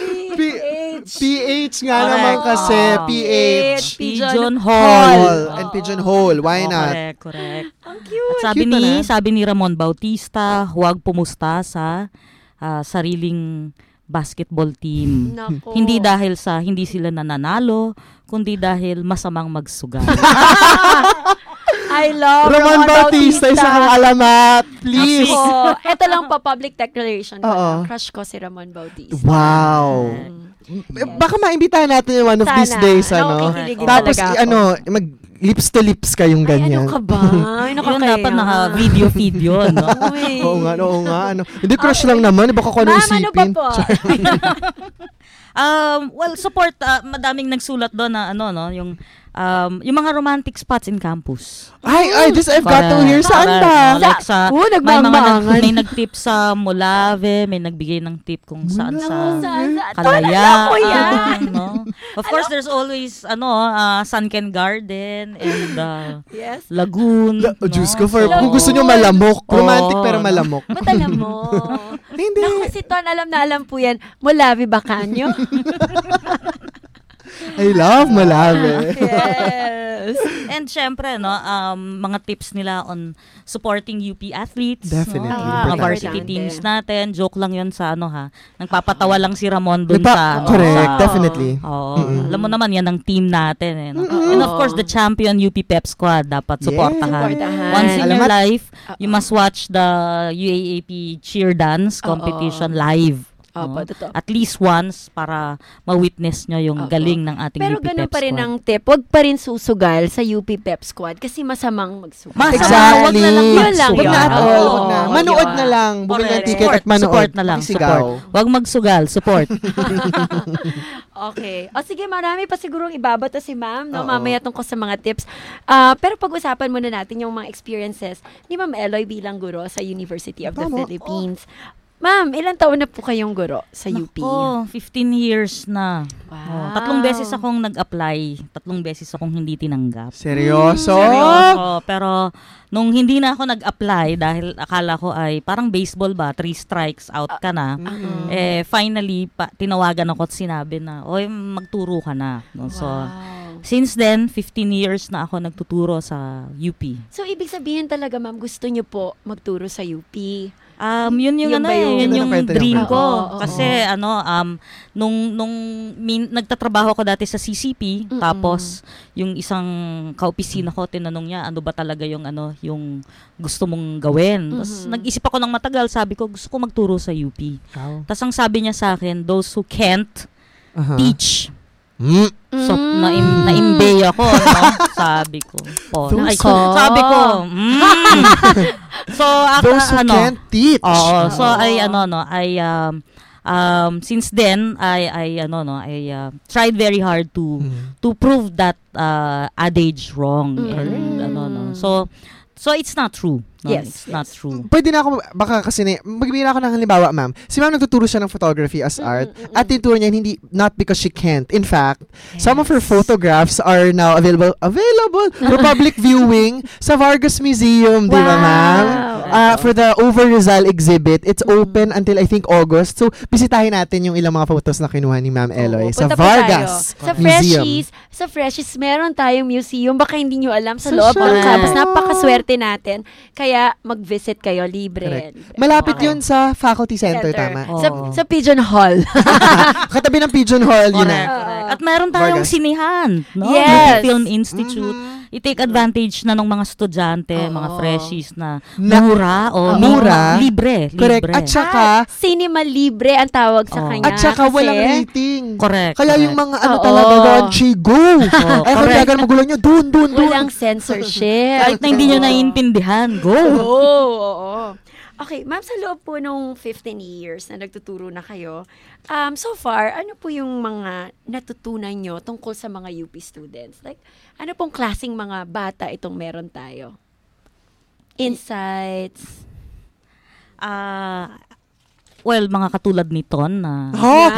PH nga naman kasi. PH. Pigeonhole. And pigeonhole. Why not? Correct. Ang cute. At sabi ni Ramon Bautista, huwag pumusta sa sariling basketball team. Nako. Hindi dahil sa hindi sila nananalo, kundi dahil masamang magsugal. I love Ramon Bautista, isa kang alamat. Please. Ito lang pa, public declaration. Crush ko si Ramon Bautista. Wow. Baka maimbitahan natin one of these days. Tapos, lips to lips kayong ganyan. Ano ka ba? Yun dapat naka-video, no? Oo nga. Hindi crush lang naman. Baka ko ano isipin. Ano ba po? Support. Madaming nagsulat doon na yung mga romantic spots in campus. I've got to hear. Saan ba? May nag-tip sa Molave, may nagbigay ng tip kung saan sa Kalayaan. Of course, there's always Sunken Garden and Lagoon. Diyos ko, kung gusto nyo malamok. Romantic pero malamok. Ba't alam mo? Hindi. Naku, si Ton, alam po yan. Molave Bacanyo. I love Molave. Yes. And syempre, mga tips nila on supporting UP athletes. Definitely. Mga varsity teams natin. Joke lang yun sa nagpapatawa lang si Ramon dun sa correct, definitely. Alam mo naman, yan ang team natin. And of course, the champion UP Pep Squad dapat supportahan. Once in your life, you must watch the UAAP cheer dance competition live. At least once para ma-witness nyo yung galing ng ating Pero UP Pep Squad. Pero ganun pa rin ang tip. Huwag pa rin susugal sa UP Pep Squad kasi masamang magsugal. Exactly. Wag na lang magsugal. Wag na at all. Wag na. Manood na lang. Bumili ng ticket at manood. Support na lang. Support. Wag magsugal. Support. Okay. Sige, marami pa sigurong ibabato si ma'am. Mamaya tungkol sa mga tips. Pero pag-usapan muna natin yung mga experiences ni Ma'am Eloy bilang guro sa University of the Philippines. Ma'am, ilang taon na po kayong guro sa UP? 15 years na. Wow. 3 beses akong nag-apply. 3 beses akong hindi tinanggap. Seryoso? Seryoso. Pero nung hindi na ako nag-apply dahil akala ko ay parang baseball ba, 3 strikes out ka na. Finally, tinawagan ako at sinabi na, magturo ka na. So, since then, 15 years na ako nagtuturo sa UP. So, ibig sabihin talaga, ma'am, gusto niyo po magturo sa UP? Yun yung dream ko. Kasi nung nagtatrabaho ko dati sa CCP, tapos yung isang kaopisina ko tinanong niya ano ba talaga yung yung gusto mong gawin. Tapos nag-isip ako ng matagal, sabi ko gusto ko magturo sa UP. Tapos ang sabi niya sa akin, those who can't teach. So, Mm. na-imbay ako, no? Sabi ko. Sabi ko. So, Those who can't teach. So, since then, I tried very hard to prove that adage wrong. And, so it's not true. No, it's not true. Pwede na ako, baka kasi, magbibigay ako ng halimbawa, ma'am. Si ma'am nagtuturo siya ng photography as art. At tinuturo niya, hindi, not because she can't. In fact, some of her photographs are now available for public viewing sa Vargas Museum, di ba, ma'am? For the Over Rizal exhibit. It's open until, I think, August. So, bisitahin natin yung ilang mga photos na kinuha ni Ma'am Eloy sa Vargas Museum. Sa Freshies, meron tayong museum. Baka hindi nyo alam sa loob ng campus. Napakaswerte natin. Kaya mag-visit kayo, libre. Malapit yun sa Faculty Center, tama? Sa Pigeon Hall. Katabi ng Pigeon Hall, yun na. At meron tayong sinihan, no? Yes. Film Institute. I-take advantage na ng mga estudyante, mga freshies na mura o libre. Correct. At saka, cinema libre ang tawag sa kanya. At saka walang rating. Correct. Kaya yung mga talaga, raunchy, go! Ay, kung tagal magulo nyo, dun. Walang censorship. Kahit na hindi nyo naiintindihan, go! Oo. Okay, ma'am, sa loob po nung 15 years na nagtuturo na kayo, so far, ano po yung mga natutunan nyo tungkol sa mga UP students? Like, ano pong klaseng mga bata itong meron tayo? Insights? Well, mga katulad ni Ton na...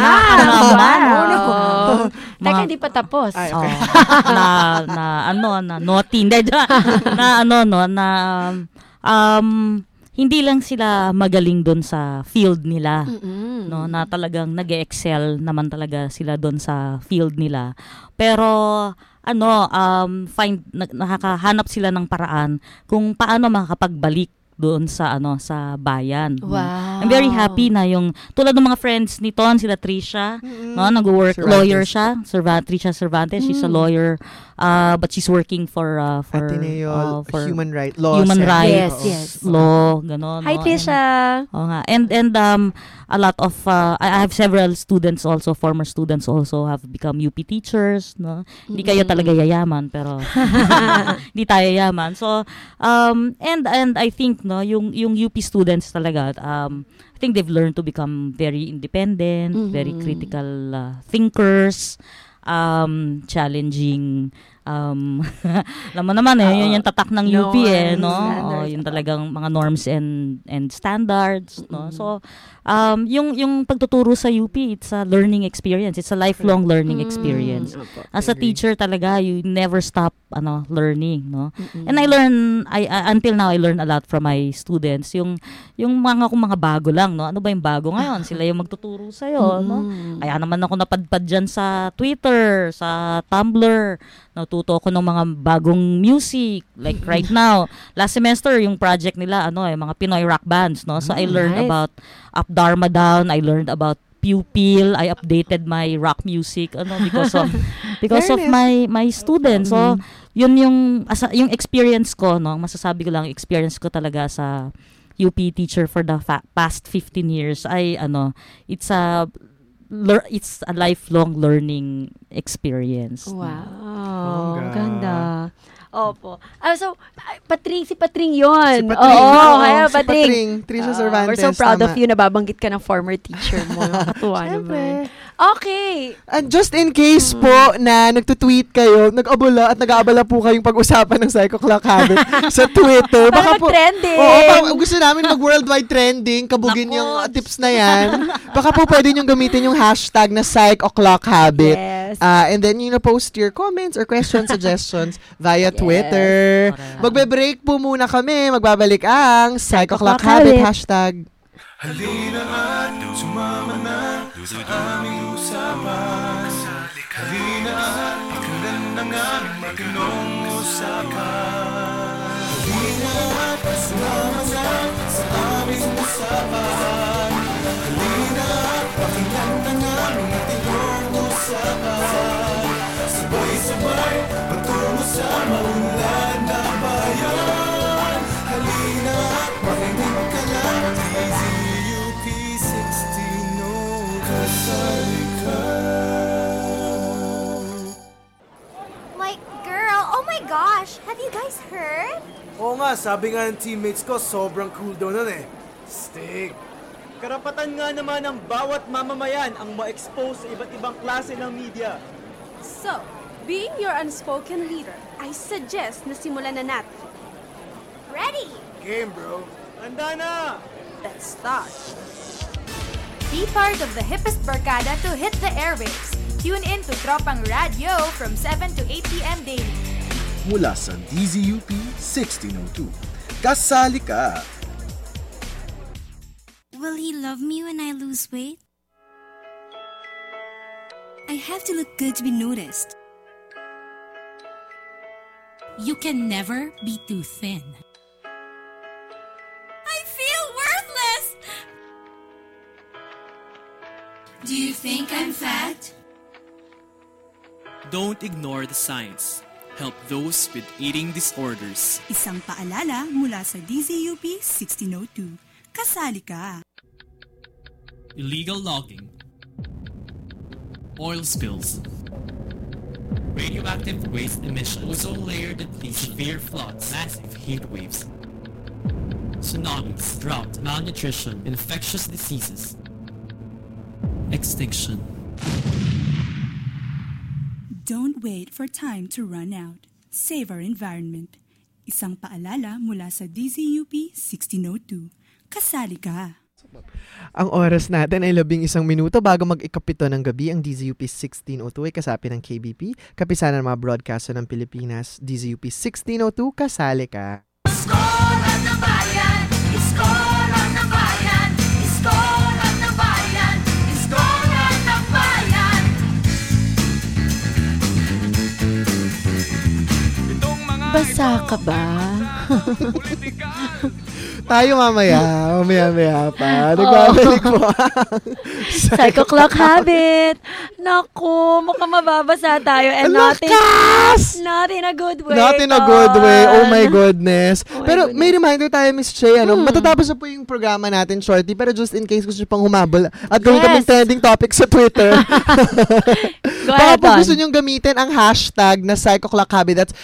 Teka, hindi pa tapos. Ay, okay. na naughty. Hindi lang sila magaling doon sa field nila, no, na talagang nag-excel naman talaga sila doon sa field nila. Pero nakakahanap sila ng paraan kung paano makakapagbalik doon sa sa bayan. Wow. I'm very happy na yung tulad ng mga friends ni Ton, sila Trisha, no, nag-work lawyer siya, Trisha Cervantes, she's a lawyer, but she's working for Ateneo, for human rights law. Human rights yes. law, ganon. Hi, Trisha. And a lot of I have several students also, former students also have become UP teachers, no. Hindi kayo talaga yayaman, pero hindi tayo yayaman. So and I think yung UP students talaga, I think they've learned to become very independent, very critical thinkers, challenging, alam mo naman yun yung tatak ng UP no? Yung talagang mga norms and standards, no? So yung pagtuturo sa UP, it's a learning experience, it's a lifelong learning experience. As a teacher talaga, you never stop learning, no? And I until now I learn a lot from my students. Yung kung mga bago lang, no? Ano ba yung bago ngayon? Sila yung magtuturo sa iyo, no? Kaya naman ako napadpad diyan sa Twitter, sa Tumblr. Natuto ako ng mga bagong music, like right now. Last semester yung project nila mga Pinoy rock bands, no? So I learned about Up Dharma Down, I learned about Pupil, I updated my rock music because of my students. So yun yung experience ko, no? Masasabi ko lang, experience ko talaga sa UP teacher for the past 15 years ay it's a lifelong learning experience. Wow. Ganda. Opo. So, si Patring yun. Si Patring. Kaya si Patring. Trisha Cervantes. We're so proud of you. Nababanggit ka ng former teacher mo. Nakatuwa naman. Okay. And just in case po na nagtutweet kayo, nag-aabala po kayong pag-usapan ng Psycho Clock Habit sa Twitter. Baka mag-trending. Gusto namin mag-worldwide trending. Kabugin yung tips na yan. Baka po pwede nyo gamitin yung hashtag na Psycho Clock Habit. Yes. And then post your comments or questions, suggestions via Twitter. Magbe-break po muna kami. Magbabalik ang Psycho Clock Habit hashtag. Halina at sumama na sa aming usapan. Halina at pakinggan ang aming maginong usapan. Halina at sumama na sa aming usapan. Halina at pakinggan ang aming maginong usapan. Sabay-sabay patungo sa maunlad na bayan. Halina at makinig ka lang, DZUP 16 kasali ka. gosh, have you guys heard? Oo nga, sabi nga ng teammates ko, sobrang cool daw nun eh. Stick. Karapatan nga naman ng bawat mamamayan ang ma-expose sa iba't ibang klase ng media. So, being your unspoken leader, I suggest na simulan na natin. Ready! Game, bro. Handa na! Let's start. Be part of the hippest barkada to hit the airwaves. Tune in to Tropang Radio from 7 to 8 p.m. daily. Mula sa DZUP 1602. Kasali ka! Will he love me when I lose weight? I have to look good to be noticed. You can never be too thin. I feel worthless! Do you think I'm fat? Don't ignore the signs. Help those with eating disorders. Isang paalala mula sa DZUP 1602. Kasali ka! Illegal logging. Oil spills. Radioactive waste emissions. Ozone layer depletion. Severe floods. Massive heat waves. Tsunamis. Drought. Malnutrition. Infectious diseases. Extinction. Don't wait for time to run out. Save our environment. Isang paalala mula sa DZUP 1602. Kasali ka! Ang oras natin ay 11 minuto bago mag-ikapito ng gabi. Ang DZUP 1602 ay kasapi ng KBP, kapisanan ng mga broadcaster ng Pilipinas. DZUP 1602, kasali ka. Iskolan ng bayan! Iskolan ng bayan! Iskolan ng bayan! Iskolan ng bayan! Basa ka ba? Tayo mamaya pa. Nagbabalik po ang Psycho Clock Habit. Naku, mukhang mababasa tayo and not in a good way. Not in a good way. Oh my goodness. Pero may reminder tayo, Miss Che, matatapos na po yung programa natin shortly, pero just in case gusto nyo pang humabol at gawin kaming trending topic sa Twitter. Go baka ahead, po gusto nyong gamitin ang hashtag na Psycho Clock Habit. That's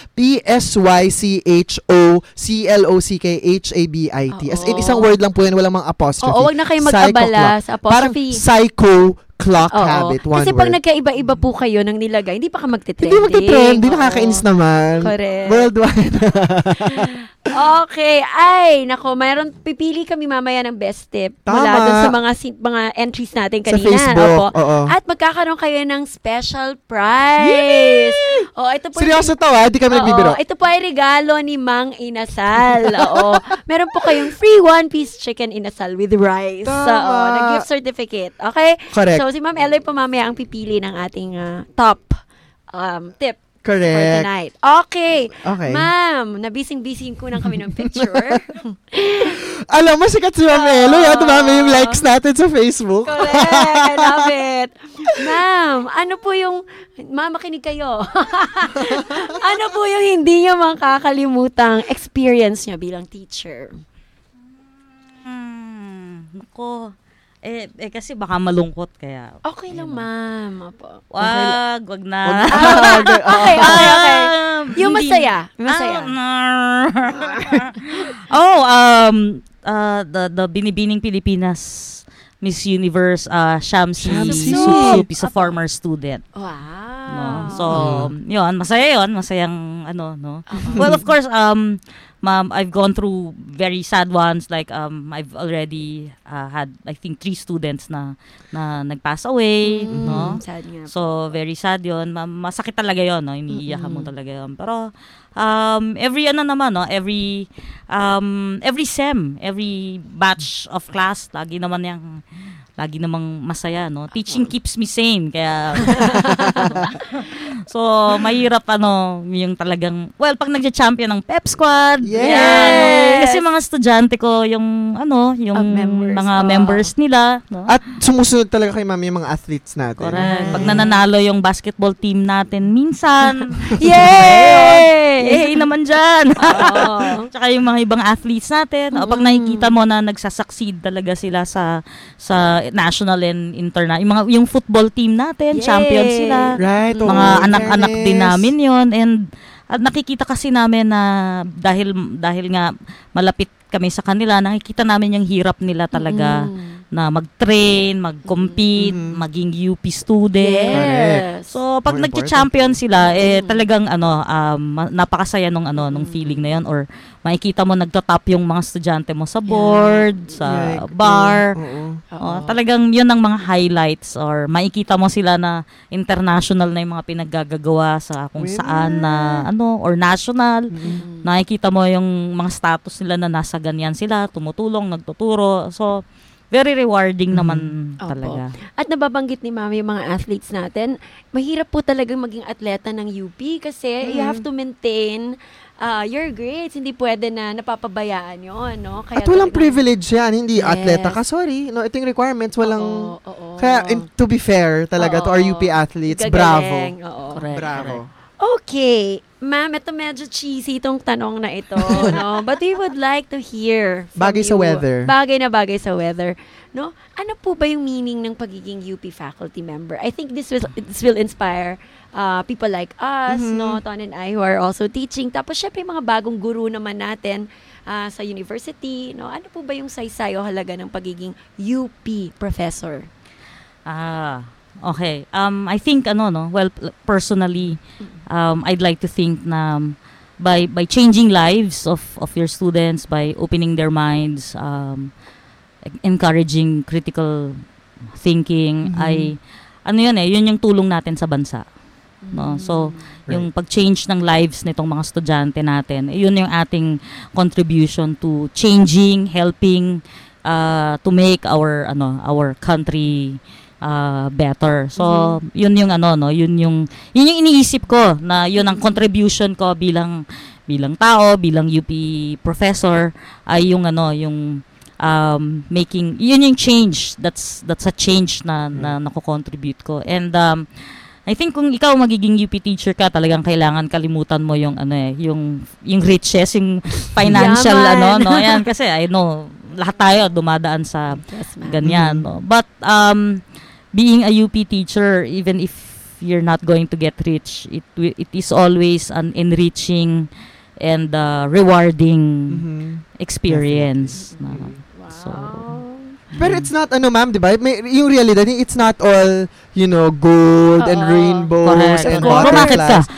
PSYCHOCLOCKHABIT. As in, isang word lang po yan, walang mga apostrophe. Oo, wag na kayo mag-abala sa apostrophe. Parang psycho clock habit, one Kasi word. pag nagkaiba-iba po kayo ng nilagay, hindi pa ka magte-trending. Hindi magte-trend, hindi nakakainis naman. Correct. Worldwide. Okay, ay, nako, mayroon, pipili kami mamaya ng best tip mula dun sa mga entries natin kanina. Sa Facebook, Opo. oo. At magkakaroon kayo ng special prize. Oh, ito po. Seryoso to, di kami nagbibiro. Ito po ay regalo ni Mang Inasal. Oo. Meron po kayong free one-piece chicken inasal with rice. Na gift certificate. Okay? Correct. So, si Ma'am Eloy po mamaya ang pipili ng ating top tip. Correct. For tonight. Okay. Ma'am, nabising-bising ko nang kami ng picture. Alam mo, sikat si Ma'am Eloy. Dumami yung likes natin sa Facebook. Correct. I love it. Ma'am, ano po yung... Ma'am, makinig kayo. Ano po yung hindi nyo makakalimutang experience nyo bilang teacher? Nako. Kasi baka malungkot kaya. Okay lang, ma'am. Opo. Wag na. Okay. Yung masaya. The Binibining Pilipinas Miss Universe Shamsi Sup is a former student. Wow. So, yun, masayang no. Well, of course, ma'am, I've gone through very sad ones. Like, I've already had, I think, 3 students na nag-pass away, no? Sad nga. So, very sad yun. Masakit talaga yun, no? Iniiyakan mo talaga yun. Pero, every SEM, every batch of class, lagi namang masaya, no? Teaching keeps me sane, kaya so mahirap yung talagang pag nagcha-champion ng pep squad, kasi mga estudyante ko yung members nila, no? At sumusunod talaga kay ma'am yung mga athletes natin. Correct. Pag nananalo yung basketball team natin minsan, yay naman dyan. Tsaka yung mga ibang athletes natin, pag nakikita mo na nagsasucceed talaga sila sa national and international, yung football team natin, champion sila. Right. Mga anak-anak din namin yun. And At nakikita kasi namin na dahil nga malapit kami sa kanila, nakikita namin yung hirap nila talaga na mag-train, mag-compete, maging UP student. Yes. So pag nagki-champion sila, talagang napakasaya nung feeling na 'yon, or makikita mo nagtatap yung mga estudyante mo sa board, sa bar. Talagang 'yun ang mga highlights, or makikita mo sila na international na yung mga pinaggagawa sa kung saan na or national. Nakikita mo yung mga status nila na nasa ganyan sila, tumutulong, nagtuturo. So very rewarding naman talaga. At nababanggit ni Mami yung mga athletes natin, mahirap po talagang maging atleta ng UP kasi you have to maintain your grades. Hindi pwede na napapabayaan yun, no? Kaya at walang privilege yan. Hindi atleta ka, sorry. No, ito yung requirements. Walang... Kaya, to be fair talaga to our UP athletes, bravo. Bravo. Okay. Ma'am, ito medyo cheesy itong tanong na ito, no? But we would like to hear from bagay you. Sa weather. Bagay na bagay sa weather. No? Ano po ba yung meaning ng pagiging UP faculty member? I think this will inspire people like us, no? Ton and I, who are also teaching. Tapos syempre mga bagong guru naman natin sa university, no? Ano po ba yung saysay o halaga ng pagiging UP professor? Okay. I think personally, I'd like to think na by changing lives of your students, by opening their minds, encouraging critical thinking, yun yung tulong natin sa bansa. No? So, yung pag-change ng lives nitong mga estudyante natin, yun yung ating contribution to changing, helping to make our country better. So, yun yung yun yung iniisip ko na yun ang contribution ko bilang tao, bilang UP professor, ay yung making, yun yung change. That's a change na nako-contribute ko. And I think kung ikaw magiging UP teacher ka, talagang kailangan kalimutan mo yung yung riches, yung financial yan, kasi I know lahat tayo dumadaan sa ganyan, no. But being a UP teacher, even if you're not going to get rich, it is always an enriching and rewarding experience. So, pero it's not ma'am, di ba? Yung realidad, it's not all, gold and rainbows and butterflies.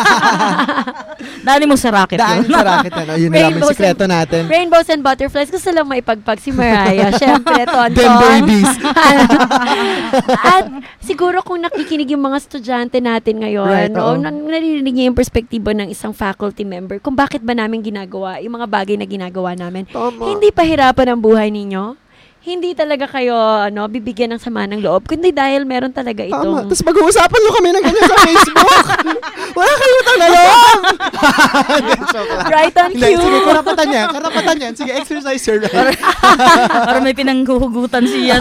Dali mo sa racket. Dali sa racket. Yun na lang yung sikreto natin. Rainbows and butterflies. Gusto lang maipagpag si Mariah. Siyempre, Tonton. Them babies. At siguro kung nakikinig yung mga estudyante natin ngayon, naririnig niya yung perspektibo ng isang faculty member kung bakit ba namin ginagawa, yung mga bagay na ginagawa namin. Hindi pahirapan ang buhay ninyo. Hindi talaga kayo bibigyan ng sama ng loob, kundi dahil meron talaga itong... Tapos mag-uusapan nyo kami ng ganyan sa Facebook. Wala kayo na loob. Right on cue. Sige, karapatan yan. Sige, exercise your right. Para may pinanghuhugutan siya.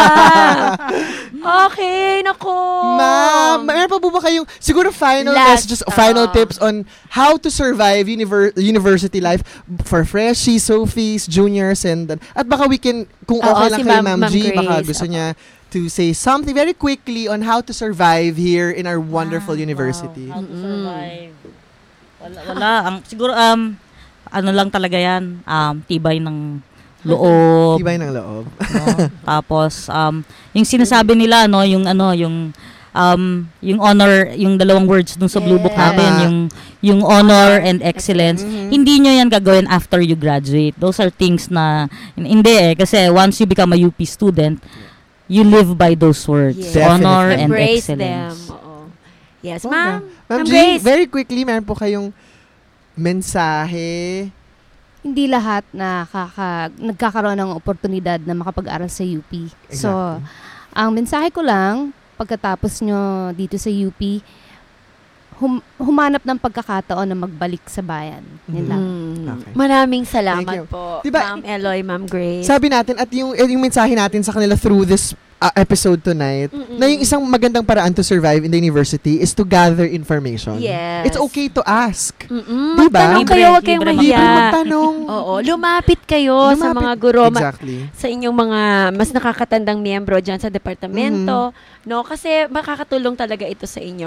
Okay, nako. Ma'am, meron pa ba kayong siguro final messages, final tips on how to survive university life for freshies, sophies, juniors, and at baka we can, kung okay lang kay Ma'am G, baka gusto niya to say something very quickly on how to survive here in our wonderful university. How to survive. Wala. Siguro, lang talaga yan, tibay ng loob. Tibay ng loob. Tapos, yung sinasabi nila, yung honor, yung dalawang words dun sa Blue Book natin, yung honor and excellence, hindi nyo yan gagawin after you graduate. Those are things na, hindi kasi once you become a UP student, you live by those words. Honor and excellence. Them. Yes, Ma'am. Ma'am G, very quickly, meron po kayong mensahe. Hindi lahat nagkakaroon ng oportunidad na makapag-aral sa UP. Exactly. So, ang mensahe ko lang, pagkatapos nyo dito sa UP, humanap ng pagkakataon na magbalik sa bayan. Yan lang. Okay. Maraming salamat po, diba, Ma'am Eloy, Ma'am Grace. Sabi natin, at yung mensahe natin sa kanila through this episode tonight, na yung isang magandang paraan to survive in the university is to gather information. Yes. It's okay to ask. Diba? Magtanong kayo, huwag kayong mahiya. Magtanong. Oo, lumapit kayo sa mga guro. Exactly. Sa inyong mga mas nakakatandang miyembro dyan sa departamento. No? Kasi makakatulong talaga ito sa inyo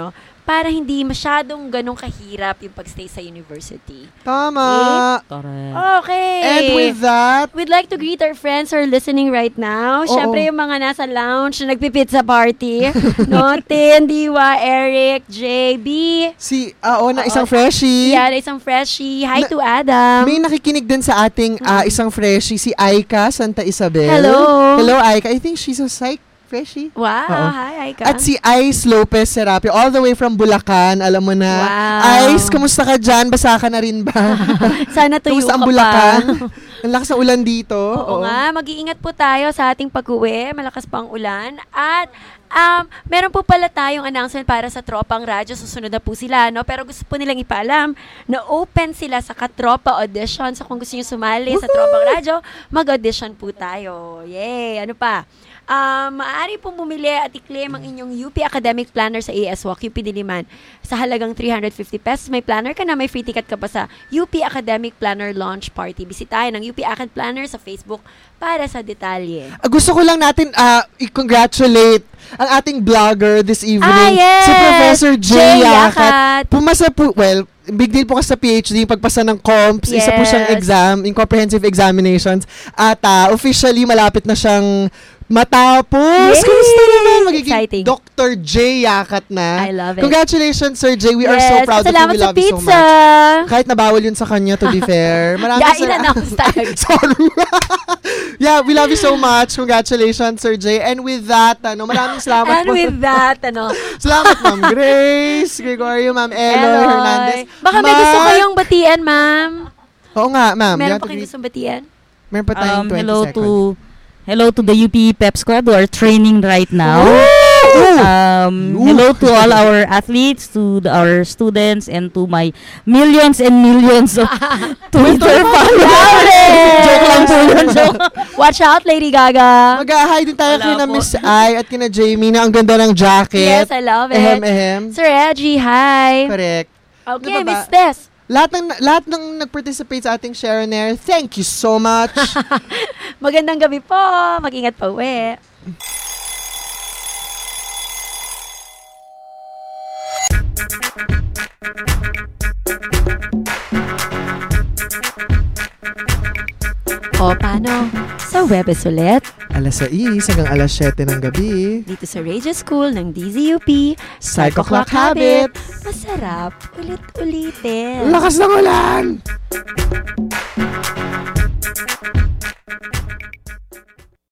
para hindi masyadong ganong kahirap yung pagstay sa university. Tama. Okay. And with that, we'd like to greet our friends who are listening right now. Syempre yung mga nasa lounge na nagpipizza party. No? Tin, Diwa, Eric, JB. Isang freshie. Yeah, isang freshie. Hi to Adam. May nakikinig din sa ating isang freshie, si Aika Santa Isabel. Hello. Hello, Aika. I think she's a psych freshie. Wow, hi Aika. At si Ice Lopez Serapio, all the way from Bulacan, alam mo na. Wow. Ice, kumusta ka dyan? Basa ka na rin ba? Sana tuyo kumusta ka ang Bulacan? Ang lakas ng ulan dito. Oo nga, mag-iingat po tayo sa ating pag-uwi. Malakas pa ang ulan. At meron po pala tayong announcement para sa Tropang Radyo. Susunod na po sila, no? Pero gusto po nilang ipaalam na open sila sa Katropa Audition. So kung gusto nyo sumali sa Tropang Radyo, mag-audition po tayo. Yay! Ano pa? Maaari pong bumili at i-claim ang inyong UP Academic Planner sa AS Walk, UP Diliman. Sa halagang 350 pesos, may planner ka na, may free ticket ka pa sa UP Academic Planner Launch Party. Bisitahin ang UP Acad Planner sa Facebook para sa detalye. Gusto ko lang natin i-congratulate ang ating vlogger this evening, yes! si Professor Jay Yakat. Pumasa po, big deal po kasi sa PhD, yung pagpasa ng comps, isa po siyang exam, in comprehensive examinations, at officially malapit na siyang matapos. Yay! Kumusta naman? Magiging Exciting. Dr. J Yakat na. I love it. Congratulations, Sir J. We are so proud of you. We love you so much. Kahit nabawal yun sa kanya, to be fair. Sorry. Yeah, we love you so much. Congratulations, Sir J. And with that, maraming salamat po. Salamat, Ma'am Grace, Gregorio, Ma'am Eloy Hernandez. Baka may gusto kayong batian, ma'am. Oo nga, ma'am. Meron pa kayong gustong batian? Meron pa tayong 20 seconds. Hello to the UP Pep Squad who are training right now. Hello to all our athletes, to our students, and to my millions and millions of Twitter followers. Joke lang po yun. Watch out, Lady Gaga. Mag-hi din tayo kina Miss I at kina Jamie na ang ganda ng jacket. Yes, I love it. Ehem. Sir Reggie, hi. Correct. Okay, Miss Tess. Lahat ng nag-participate sa ating Share and Air, thank you so much. Magandang gabi po. Mag-ingat pa uwi. O paano? Sa Webes ulit. Alas 6 hanggang alas 7 ng gabi. Dito sa Radio School ng DZUP. Psycho Clock Habit. Masarap ulit-ulitin. Lakas ng ulan!